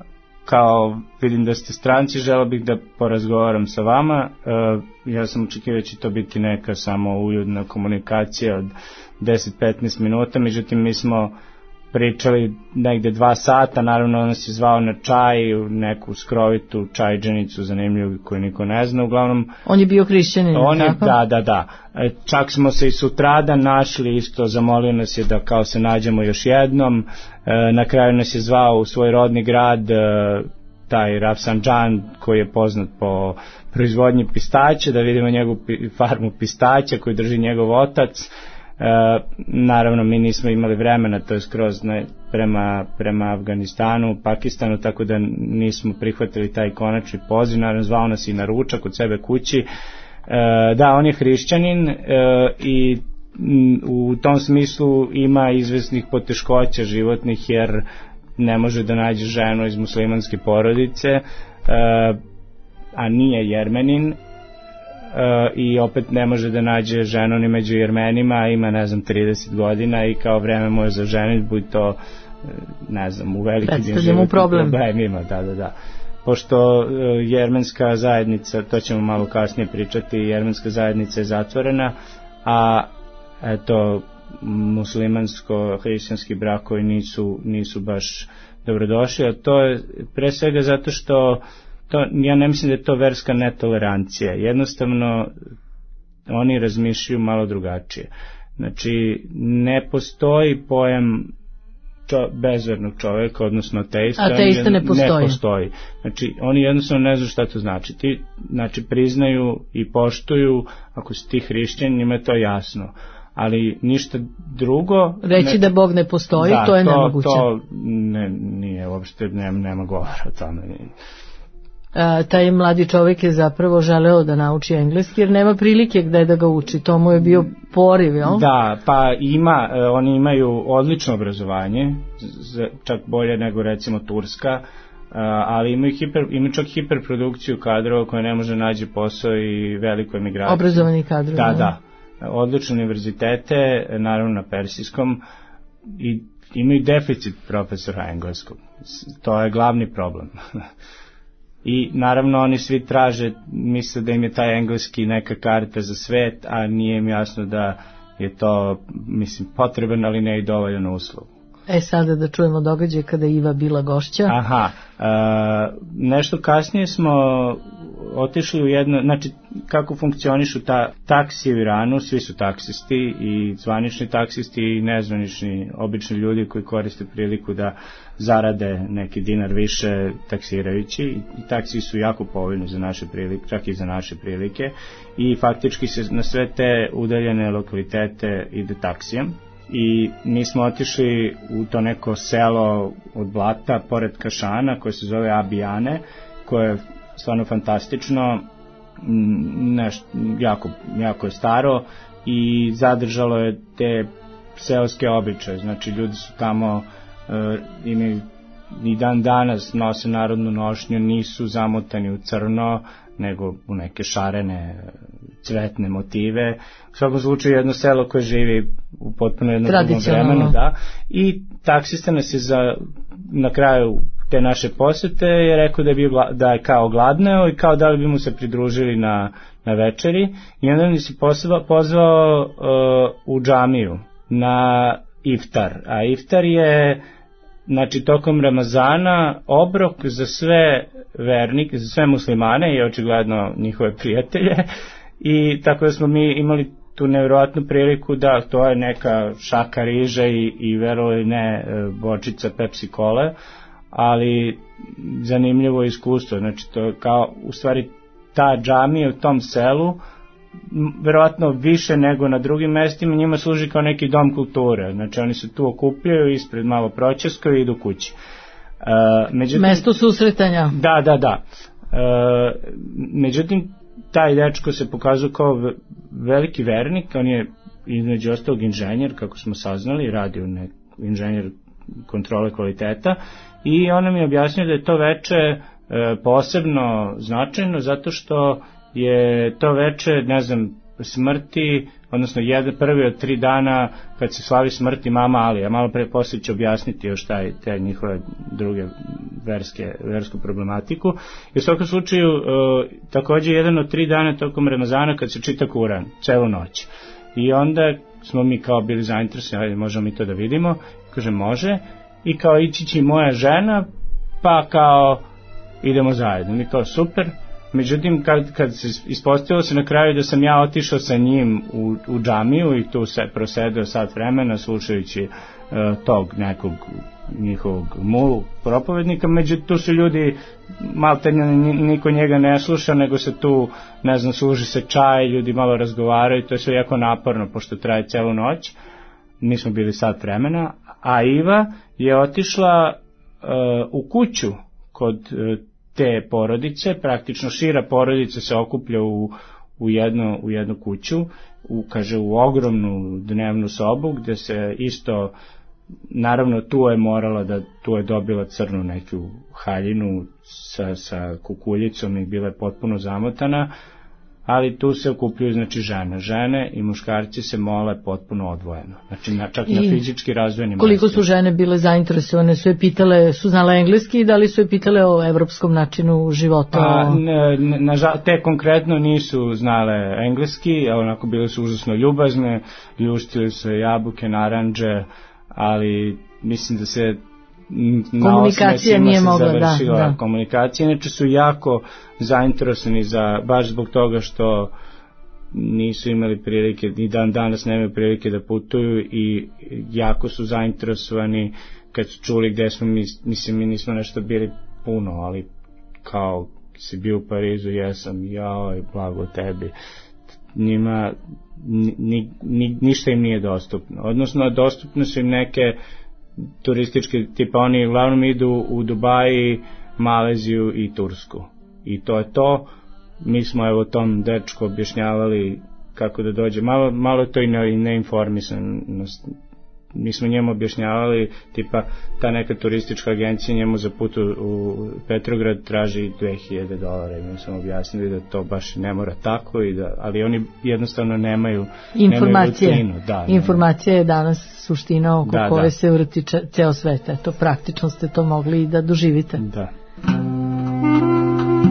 kao vidim da ste stranci, želeo bih da porazgovaram sa vama. E, ja sam očekivao da će to biti neka samo uljudna komunikacija od deset do petnaest minuta, međutim mi smo pričali negde dva sata, naravno on nas je zvao na čaj, u neku skrovitu čajđenicu zanimljivu koju niko ne zna, uglavnom... On je bio hrišćanin, on je, tako? Da, da, da. E, čak smo se i sutradan našli, isto zamolio nas je da kao se nađemo još jednom, e, na kraju nas je zvao u svoj rodni grad, e, taj Rafsanjan koji je poznat po proizvodnji pistaća, da vidimo njegovu farmu pistaća koju drži njegov otac. E, naravno mi nismo imali vremena, to je skroz ne, prema, prema Afganistanu, Pakistanu, tako da nismo prihvatili taj konačni poziv. Naravno zvao nas i na ručak kod sebe kući. E, da, on je hrišćanin e, i m, u tom smislu ima izvesnih poteškoća životnih, jer ne može da nađe ženu iz muslimanske porodice, e, a nije Jermenin. Uh, i opet ne može da nađe ženu ni među Jermenima, ima ne znam trideset godina i kao vreme mu je za ženitbu i to ne znam u velikim životnim problem. problemima, da, da, da. Pošto uh, jermenska zajednica, to ćemo malo kasnije pričati, jermenska zajednica je zatvorena, a eto muslimansko-hrišćanski brakovi nisu, nisu baš dobrodošli, a to je pre svega zato što to, ja ne mislim da je to verska netolerancija, jednostavno oni razmišljaju malo drugačije. Znači ne postoji pojam čo, bezvernog čovjeka, odnosno ateista. Ateista ne postoji. Ne postoji. Znači oni jednostavno ne znaju šta to znači. Ti znači priznaju i poštuju, ako si ti hrišćan, njima je to jasno. Ali ništa drugo... Reći ne, da Bog ne postoji, da, to je to, nemoguće. To ne, nije, uopšte nema, nema govora o tome. A, taj mladi čovjek je zapravo želeo da nauči engleski jer nema prilike gde da ga uči, to mu je bio poriv, jel? Da, pa ima, oni imaju odlično obrazovanje, čak bolje nego recimo Turska, ali imaju, hiper, imaju čak hiperprodukciju kadrova koja ne može naći posao i veliku emigraciju. Obrazovani kadrovi. Da, da, odlične univerzitete, naravno na persijskom, i imaju deficit profesora engleskog, to je glavni problem. i naravno oni svi traže, misle da im je taj engleski neka karta za svet, a nije im jasno da je to, mislim, potreban, ali ne i dovoljan uslov. E sada da čujemo događaj kada je Iva bila gošća. Aha, e, nešto kasnije smo otišli u jedno, znači kako funkcionišu ta taksi u Iranu, svi su taksisti i zvanični taksisti i nezvanični obični ljudi koji koriste priliku da zarade neki dinar više taksirajući i taksi su jako povoljni za naše prilike, čak i za naše prilike i faktički se na sve te udaljene lokalitete ide taksijem. I mi smo otišli u to neko selo od blata pored Kašana koje se zove Abijane, koje je stvarno fantastično, nešto, jako, jako je staro i zadržalo je te seoske običaje, znači ljudi su tamo e, imaju i dan danas nose narodnu nošnju, nisu zamotani u crno nego u neke šarene cvetne motive. U svakom slučaju jedno selo koje živi u potpuno jednom drugom vremenu, da. I taksista nas je za, na kraju te naše posete je rekao da je, bio, da je kao gladneo i kao da li bi mu se pridružili na, na večeri i onda mi se pozvao, pozvao uh, u džamiju na iftar. A iftar je, znači, tokom Ramazana obrok za sve vernike, za sve muslimane i očigledno njihove prijatelje i tako da smo mi imali tu nevjerojatnu priliku da to je neka šaka riže i, i verovali ne bočica Pepsi Cole, ali zanimljivo iskustvo, znači to je kao u stvari ta džamija u tom selu verovatno više nego na drugim mestima, njima služi kao neki dom kulture, znači oni se tu okupljaju ispred malo proćeskaju i idu kući. Uh, međutim, mesto susretanja. Da, da, da. Uh, međutim, taj dečko se pokazao kao veliki vernik, on je između ostalog inženjer, kako smo saznali, radio ne, inženjer kontrole kvaliteta i on nam je objasnio da je to veče e, posebno značajno zato što je to veče, ne znam, smrti, odnosno jedan prvi od tri dana kad se slavi smrti mama Alija. Malo pre posle ću objasniti još taj, te njihove druge verske, versku problematiku. I u svakom slučaju e, takođe jedan od tri dana tokom Ramazana kad se čita Kuran, celu noć. I onda smo mi kao bili zainteresovani, možemo mi to da vidimo, kaže može, i kao ići će moja žena, pa kao idemo zajedno. Mi kao super. Međutim, kad, kad se ispostavilo se na kraju da sam ja otišao sa njim u, u džamiju i tu se prosedeo sat vremena slušajući uh, tog nekog njihovog mulu propovednika, međutim tu su ljudi malte niko njega ne sluša, nego se tu, ne znam, služi se čaj, ljudi malo razgovaraju, to je sve jako naporno pošto traje celu noć. Mi smo bili sat vremena, a Iva je otišla uh, u kuću kod uh, te porodice, praktično šira porodica se okuplja u, u, jedno, u jednu kuću, u, kaže u ogromnu dnevnu sobu gde se isto, naravno tu je morala da, tu je dobila crnu neku haljinu sa, sa kukuljicom i bila je potpuno zamotana, ali tu se okupljuju znači žene. Žene i muškarci se mole potpuno odvojeno. Znači na, čak I na fizički razvojenim koliko mestima. Su žene bile zainteresovane? Su je pitale, su znale engleski i da li su je pitale o evropskom načinu života? Pa, ne, na, te konkretno nisu znale engleski, a onako bile su užasno ljubazne, ljuštile se jabuke, naranđe, ali mislim da se komunikacija nije mogla, da, da. Komunikacija, inače su jako zainteresovani za, baš zbog toga što nisu imali prilike, ni dan danas nemaju prilike da putuju i jako su zainteresovani kad su čuli gde smo mi, mislim mi nismo nešto bili puno, ali kao si bio u Parizu, jesam, joj, blago tebi. Njima ni, ni, ništa im nije dostupno, odnosno dostupno su im neke turističke, tipa oni uglavnom idu u Dubaji, Maleziju i Tursku i to je to. Mi smo evo tom dečku objašnjavali kako da dođe, malo, malo je to i ne, neinformisanost. Mi smo njemu objašnjavali, tipa ta neka turistička agencija njemu za put u, u Petrograd traži dve hiljade dolara i mi smo objasnili da to baš ne mora tako, i da, ali oni jednostavno nemaju informacije. Nemaju rutinu, da, informacija je danas suština oko da, koje da. se vrti ceo svet. Eto, praktično ste to mogli i da doživite. Da.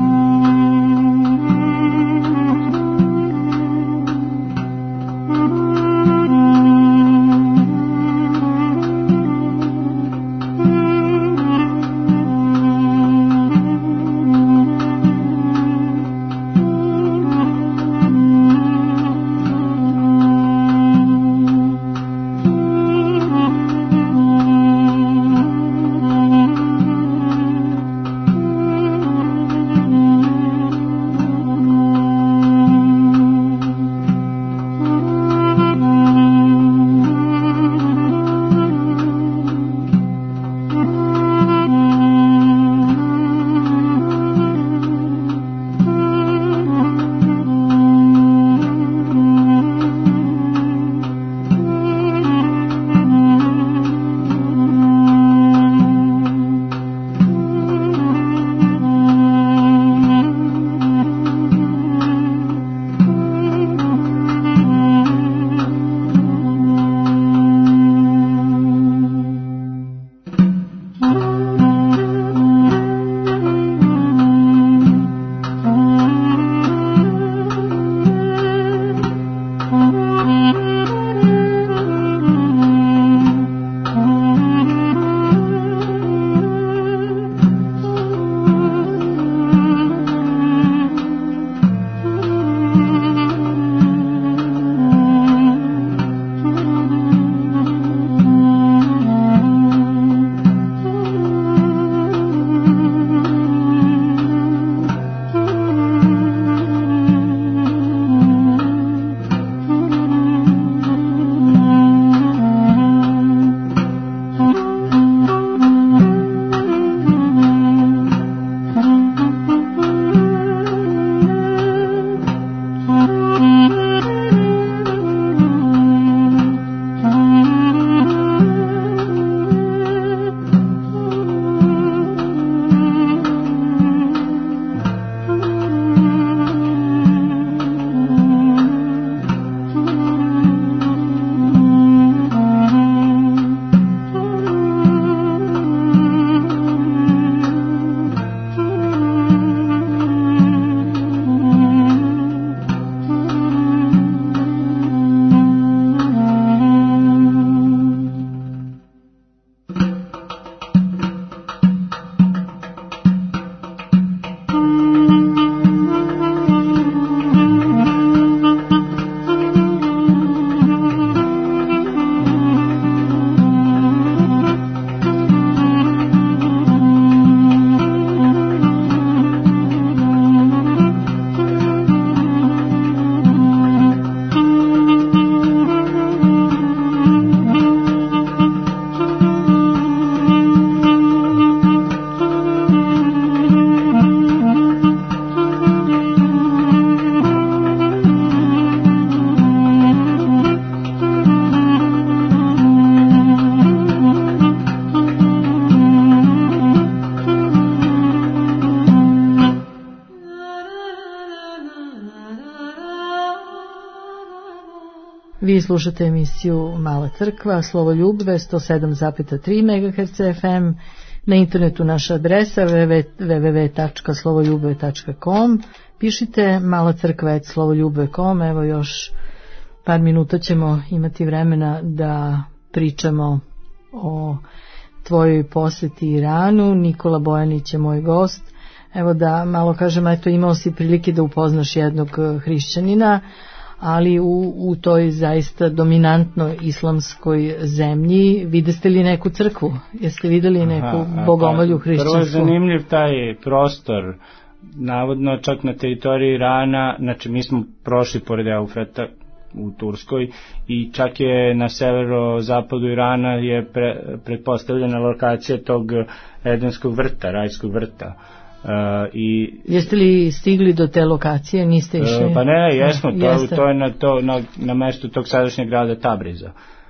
Vi slušate emisiju Mala crkva, Slovo ljubve, sto sedam zarez tri megaherca ef em, na internetu naša adresa w w w tačka slovoljubve tačka com, pišite mala crkva et slovoljubve tačka com. Evo još par minuta ćemo imati vremena da pričamo o tvojoj poseti Iranu. Nikola Bojanić je moj gost. Evo da malo kažem, eto, imao si prilike da upoznaš jednog hrišćanina, ali u, u toj zaista dominantnoj islamskoj zemlji videste li neku crkvu? Jeste videli neku Aha, bogomolju hrišćansku? Prvo je zanimljiv taj prostor, navodno čak na teritoriji Irana, znači mi smo prošli pored Eufrata u Turskoj i čak je na severozapadu Irana je pre, pretpostavljena lokacija tog Edenskog vrta, rajskog vrta. Uh, i jeste li stigli do te lokacije? Niste išli? Uh, pa ne, jesmo, to, to je na, to, na, na mestu tog sadašnjeg grada Tabriza.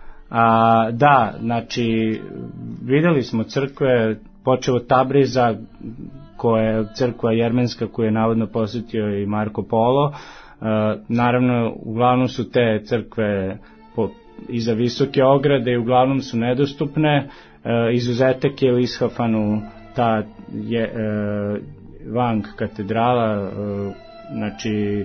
A, da, znači videli smo crkve, počeo od Tabriza, koja je crkva jermenska koju je navodno posjetio i Marko Polo. Uh, naravno, uglavnom su te crkve po, iza visoke ograde i uglavnom su nedostupne. Uh, izuzetak je u Ishafanu ta je e, Vang katedrala, e, znači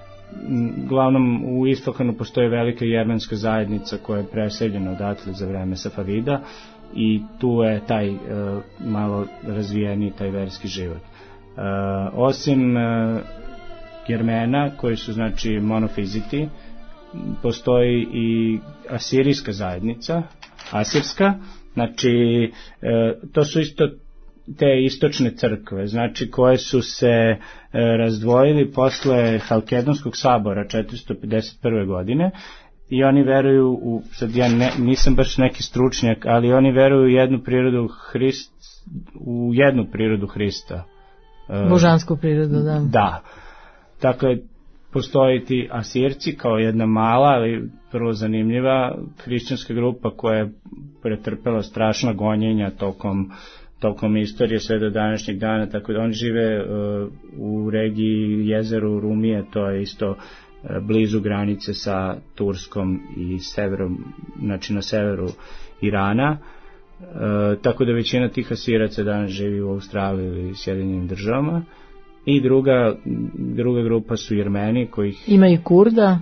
uglavnom u Isfahanu postoji velika jermenska zajednica koja je preseljena odatle za vreme Safavida i tu je taj e, malo razvijeni taj verski život. E, osim e, Jermena koji su znači monofiziti, postoji i asirijska zajednica, asirska, znači e, to su isto te istočne crkve, znači koje su se e, razdvojili posle Halkedonskog sabora četiristo pedeset prve godine i oni veruju u, sad ja ne, nisam baš neki stručnjak, ali oni veruju u jednu prirodu Hrist, u jednu prirodu Hrista. E, Božansku prirodu, da. Da. Dakle, postoji ti Asirci kao jedna mala, ali vrlo zanimljiva hrišćanska grupa koja je pretrpela strašna gonjenja tokom tokom istorije sve do današnjeg dana, tako da oni žive uh, u regiji jezeru Rumije, to je isto uh, blizu granice sa Turskom i severom, znači na severu Irana, uh, tako da većina tih Asiraca danas živi u Australiji ili Sjedinjenim državama. I druga, druga grupa su Jermeni kojih... Ima i Kurda?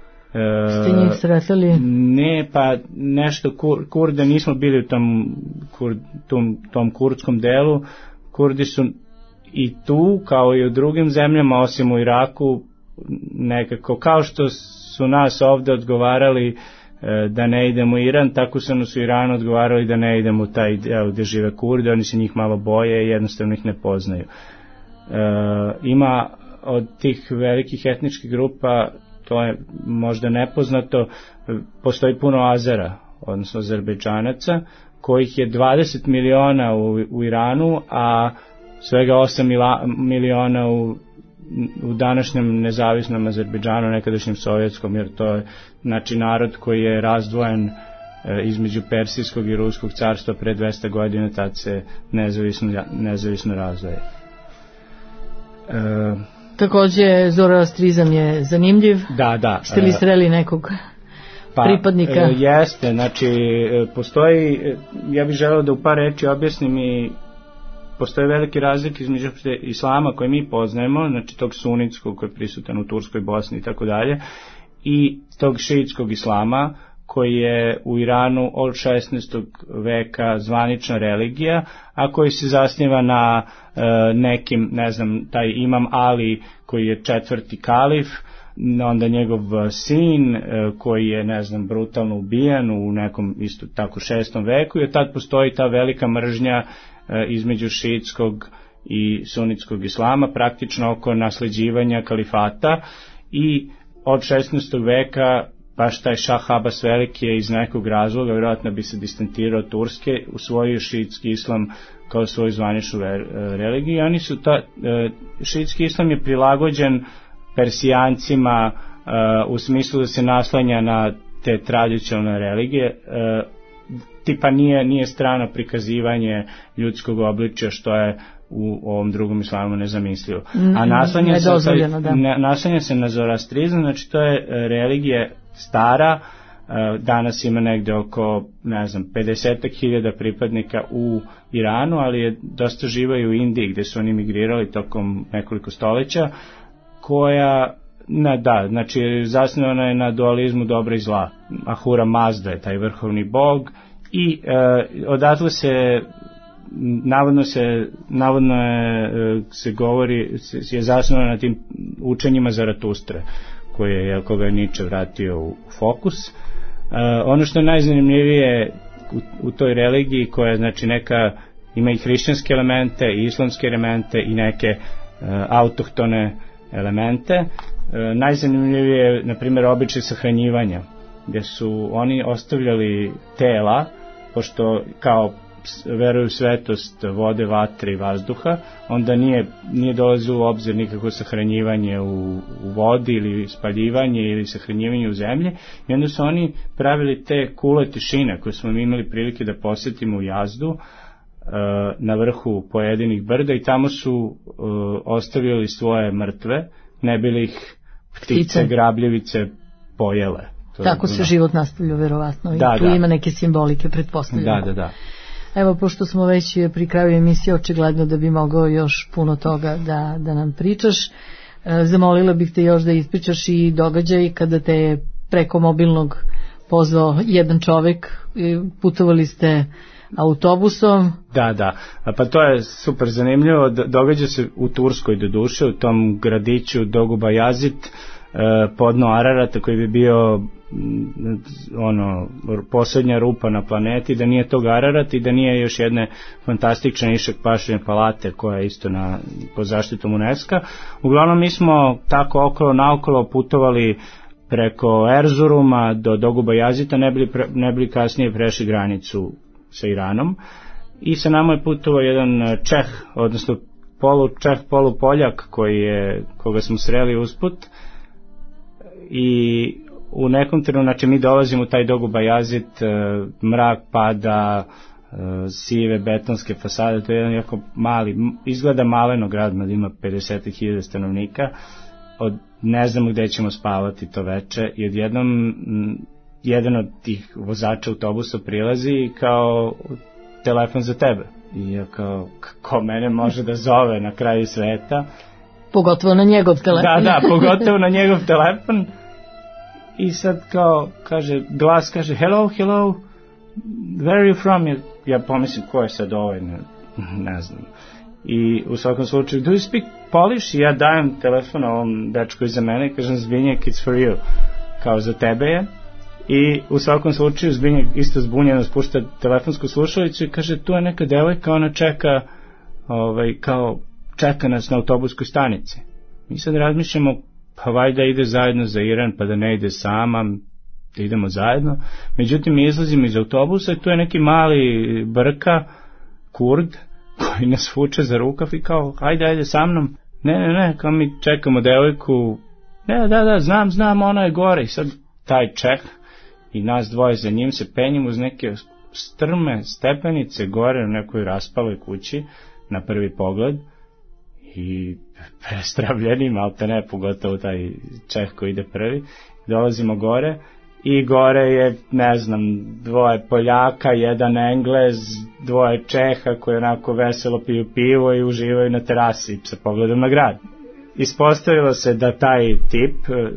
Ste njih sretali? Ne, pa nešto kur, Kurde nismo bili u tom, kur, tom, tom kurdskom delu. Kurdi su i tu, kao i u drugim zemljama, osim u Iraku, nekako, kao što su nas ovde odgovarali e, da ne idemo u Iran, tako su nas u Iranu odgovarali da ne idemo u taj deo gde žive Kurde, oni se njih malo boje i jednostavno ih ne poznaju. E, ima od tih velikih etničkih grupa, to je možda nepoznato, postoji puno Azera, odnosno Azerbejdžanaca, kojih je dvadeset miliona u, u Iranu, a svega osam miliona u, u današnjem nezavisnom Azerbejdžanu, nekadašnjem sovjetskom, jer to je znači narod koji je razdvojen e, između Persijskog i Ruskog carstva pre dvesta godina, tad se nezavisno, nezavisno razdvoje. E, Takođe, zoroastrizam je zanimljiv. Da, da. Ste li sreli nekog pa, pripadnika? Jeste, znači, postoji, ja bih želeo da u par reči objasnim i postoje velike razlike između islama koje mi poznajemo, znači tog sunitskog koji je prisutan u Turskoj, Bosni i tako dalje, i tog šiitskog islama koji je u Iranu od šesnaestog veka zvanična religija, a koji se zasniva na e, nekim, ne znam, taj imam Ali koji je četvrti kalif, onda njegov sin e, koji je, ne znam, brutalno ubijen u nekom isto tako šestom veku i od tad postoji ta velika mržnja e, između šiitskog i sunitskog islama, praktično oko nasleđivanja kalifata i od šesnaestog veka baš taj Šah Abbas Veliki je iz nekog razloga, vjerojatno bi se distantirao od Turske, usvojio šiitski islam kao svoju zvaničnu religiju. Oni su ta, šiitski islam je prilagođen Persijancima u smislu da se naslanja na te tradicionalne religije, tipa nije, nije strano prikazivanje ljudskog obličja što je u ovom drugom islamu nezamislivo. A naslanja se, da. naslanja se na zoroastrizam, znači to je religija stara, danas ima negde oko, ne znam, pedeset hiljada pripadnika u Iranu, ali je dosta živa i u Indiji, gde su oni migrirali tokom nekoliko stoleća, koja, na, da, znači, zasnovana je na dualizmu dobra i zla. Ahura Mazda je taj vrhovni bog i e, odatle se navodno se navodno je, se govori, je zasnovana na tim učenjima Zaratustre, koje je, koga je Nietzsche vratio u fokus. Uh, ono što je najzanimljivije u, u toj religiji, koja znači neka, ima i hrišćanske elemente i islamske elemente i neke uh, autohtone elemente, uh, najzanimljivije je na primjer običaj sahranjivanja, gdje su oni ostavljali tela, pošto kao veruju svetost vode, vatre i vazduha, onda nije, nije dolazilo u obzir nikako sahranjivanje u, u vodi ili spaljivanje ili sahranjivanje u zemlji, i onda su oni pravili te kule tišine koje smo imali prilike da posjetimo u Jazdu, uh, na vrhu pojedinih brda, i tamo su uh, ostavili svoje mrtve, ne bili ih ptice, grabljevice pojele. To Tako se život nastavlja verovatno, i da, tu da. Ima neke simbolike, pretpostavljamo. Da, da, da. Evo, pošto smo već pri kraju emisije, očigledno da bi mogao još puno toga da, da nam pričaš. E, zamolila bih te još da ispričaš i događaj kada te je preko mobilnog pozvao jedan čovek, putovali ste autobusom. Da, da, pa to je super zanimljivo. Događa se u Turskoj, do duše, u tom gradiću Dogubajazit, podno Ararata, koji bi bio ono posljednja rupa na planeti, da nije tog Ararata i da nije još jedne fantastične Išak Pašine palate koja je isto na, pod zaštitom UNESCO. Uglavnom mi smo tako okolo naokolo putovali preko Erzuruma do Dogubajazita, ne bili, pre, ne bili kasnije prešli granicu sa Iranom, i sa nama je putovao jedan Čeh, odnosno polu Čeh, polu Poljak, koji je, koga smo sreli usput, i u nekom trenutku, znači mi dolazimo u taj Dogubajazit, mrak pada, sive betonske fasade, to je jedan jako mali, izgleda maleno grad, da ima pedeset hiljada stanovnika, od, ne znamo gde ćemo spavati to veče, i odjednom jedan od tih vozača autobusa prilazi i kao, telefon za tebe, i ja kao, ko mene može da zove na kraju sveta, pogotovo na njegov telefon. Da, da, pogotovo na njegov telefon. I sad kao, kaže, glas kaže, hello, hello, where are you from? Ja, ja pomislim, ko je sad ovaj, ne, ne znam. I u svakom slučaju, do you speak Polish? I ja dajem telefon ovom dečku iza mene i kažem, Zbinjek, it's for you. Kao, za tebe je. I u svakom slučaju Zbinjek isto zbunjeno spušta telefonsku slušalicu i kaže, tu je neka devojka, ona čeka, ovaj, kao, čeka nas na autobuskoj stanici. Mi sad razmišljamo, pa valjda ide zajedno za Iran, pa da ne ide sama, da idemo zajedno. Međutim, mi izlazimo iz autobusa i tu je neki mali brka, Kurd, koji nas vuče za rukav i kao, hajde, ajde sa mnom. Ne, ne, ne, kao mi čekamo devojku. Ne, da, da, znam, znam, ona je gore. I sad taj Čeh i nas dvoje za njim se penjimo uz neke strme stepenice gore u nekoj raspaloj kući na prvi pogled. I prestravljeni, malte ne, pogotovo taj Čeh koji ide prvi, dolazimo gore i gore je, ne znam, dvoje Poljaka, jedan Englez, dvoje Čeha koji onako veselo piju pivo i uživaju na terasi sa pogledom na grad. Ispostavilo se da taj tip,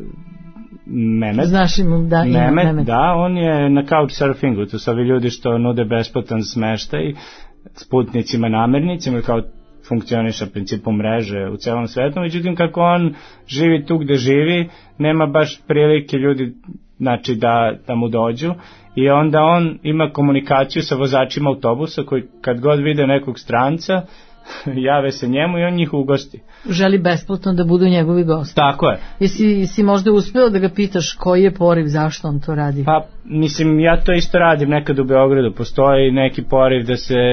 Mehmet, znaš im, da, Mehmet, Mehmet, da, on je na couchsurfingu, to su ovi ljudi što nude besplatan smeštaj s putnicima, namirnicima, kao funkcioniša principom mreže u celom svetu, međutim kako on živi tu gde živi, nema baš prilike ljudi, znači, da, da mu dođu, i onda on ima komunikaciju sa vozačima autobusa koji kad god vide nekog stranca jave se njemu i on njih ugosti. Želi besplatno da budu njegovi gosti. Tako je. Jesi, si možda uspeo da ga pitaš koji je poriv, zašto on to radi? Pa, mislim, ja to isto radim nekad u Beogradu, postoji neki poriv da se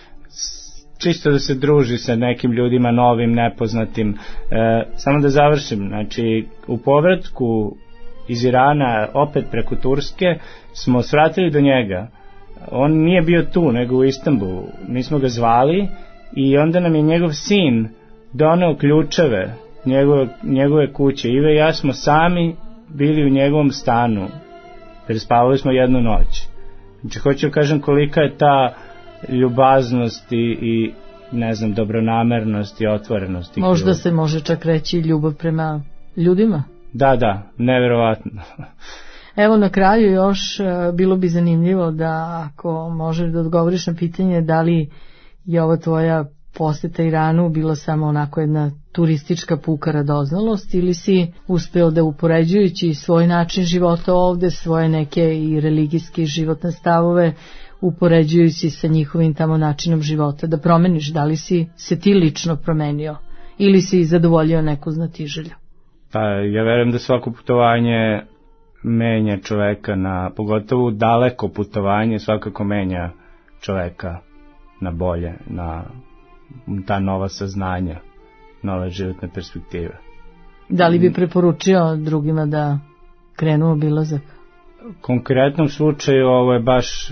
čisto da se druži sa nekim ljudima novim, nepoznatim. E, samo da završim, znači u povratku iz Irana opet preko Turske smo svratili do njega. On nije bio tu, nego u Istanbulu. Mi smo ga zvali i onda nam je njegov sin doneo ključeve njegove, njegove kuće. Ive i ja smo sami bili u njegovom stanu, prespavali smo jednu noć. Znači, hoću da kažem kolika je ta ljubaznost i, i ne znam, dobronamernost i otvorenost. Možda ljudi. Se može čak reći ljubav prema ljudima. Da, da, neverovatno. Evo na kraju još bilo bi zanimljivo da ako možeš da odgovoriš na pitanje da li je ova tvoja poseta Iranu bila samo onako jedna turistička puka radoznalost ili si uspeo da upoređujući svoj način života ovde, svoje neke i religijske životne stavove, upoređujući sa njihovim tamo načinom života, da promeniš, da li si se ti lično promenio ili si zadovoljio neku znatiželju? Pa ja verujem da svako putovanje menja čoveka, na pogotovo daleko putovanje svakako menja čoveka na bolje, na ta nova saznanja, nove životne perspektive. Da li bi preporučio drugima da krenu obilazak? U konkretnom slučaju ovo je baš e,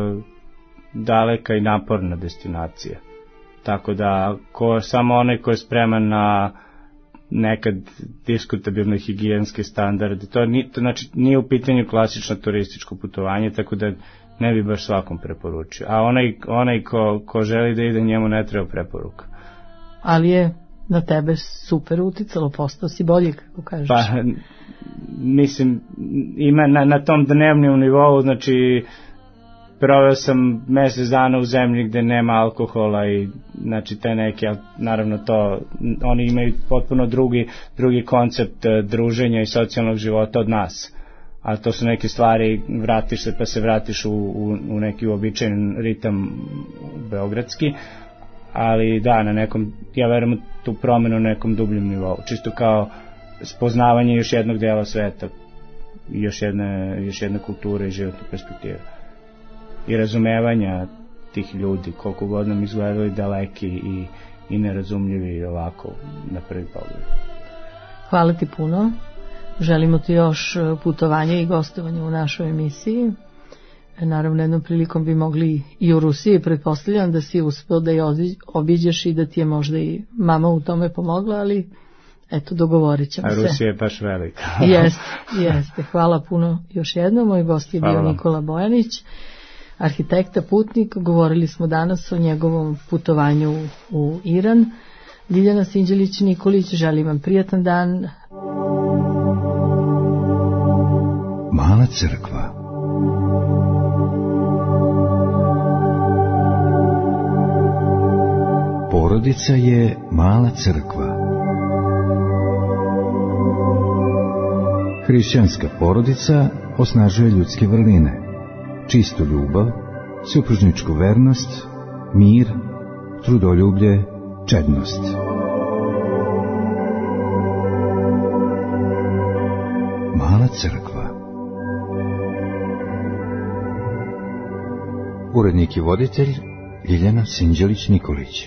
daleka i naporna destinacija. Tako da ko, samo onaj ko je spreman na nekad diskutabilne higijenske standarde, to, ni, to znači nije u pitanju klasično turističko putovanje, tako da ne bi baš svakom preporučio. A onaj, onaj ko, ko želi da ide, njemu ne treba preporuka. Ali je na tebe super uticalo, postao si bolji, kako kažeš. Pa, mislim, ima na, na tom dnevnom nivou, znači, proveo sam mesec dana u zemlji gde nema alkohola i, znači, te neke, naravno to, oni imaju potpuno drugi, drugi koncept druženja i socijalnog života od nas. A to su neke stvari, vratiš se pa se vratiš u, u, u neki uobičajen ritam beogradski, ali da, na nekom, ja verujem tu promenu na nekom dubljem nivou, čisto kao spoznavanje još jednog dela sveta, još jedne, još jedne kulture i životne perspektive. I razumevanja tih ljudi, koliko god nam izgledali daleki i, i nerazumljivi ovako na prvi pogled. Hvala ti puno. Želimo ti još putovanje i gostovanje u našoj emisiji. Naravno, jednom prilikom bi mogli i u Rusiji, pretpostavljam da si uspeo da je obiđeš i da ti je možda i mama u tome pomogla, ali eto, dogovorit ćemo se. A Rusija je baš velika. Jeste, jeste. Hvala puno još jednom. Moj gost je bio Nikola Bojanić, arhitekta, putnik. Govorili smo danas o njegovom putovanju u Iran. Ljiljana Sinđelić-Nikolić, želim vam prijatan dan. Mala crkva. Porodica je mala crkva. Hrišćanska porodica osnažuje ljudske vrline, čistu ljubav, supružničku vernost, mir, trudoljublje, čednost. Mala crkva. Urednik i voditelj Ljiljana Sinđelić-Nikolić.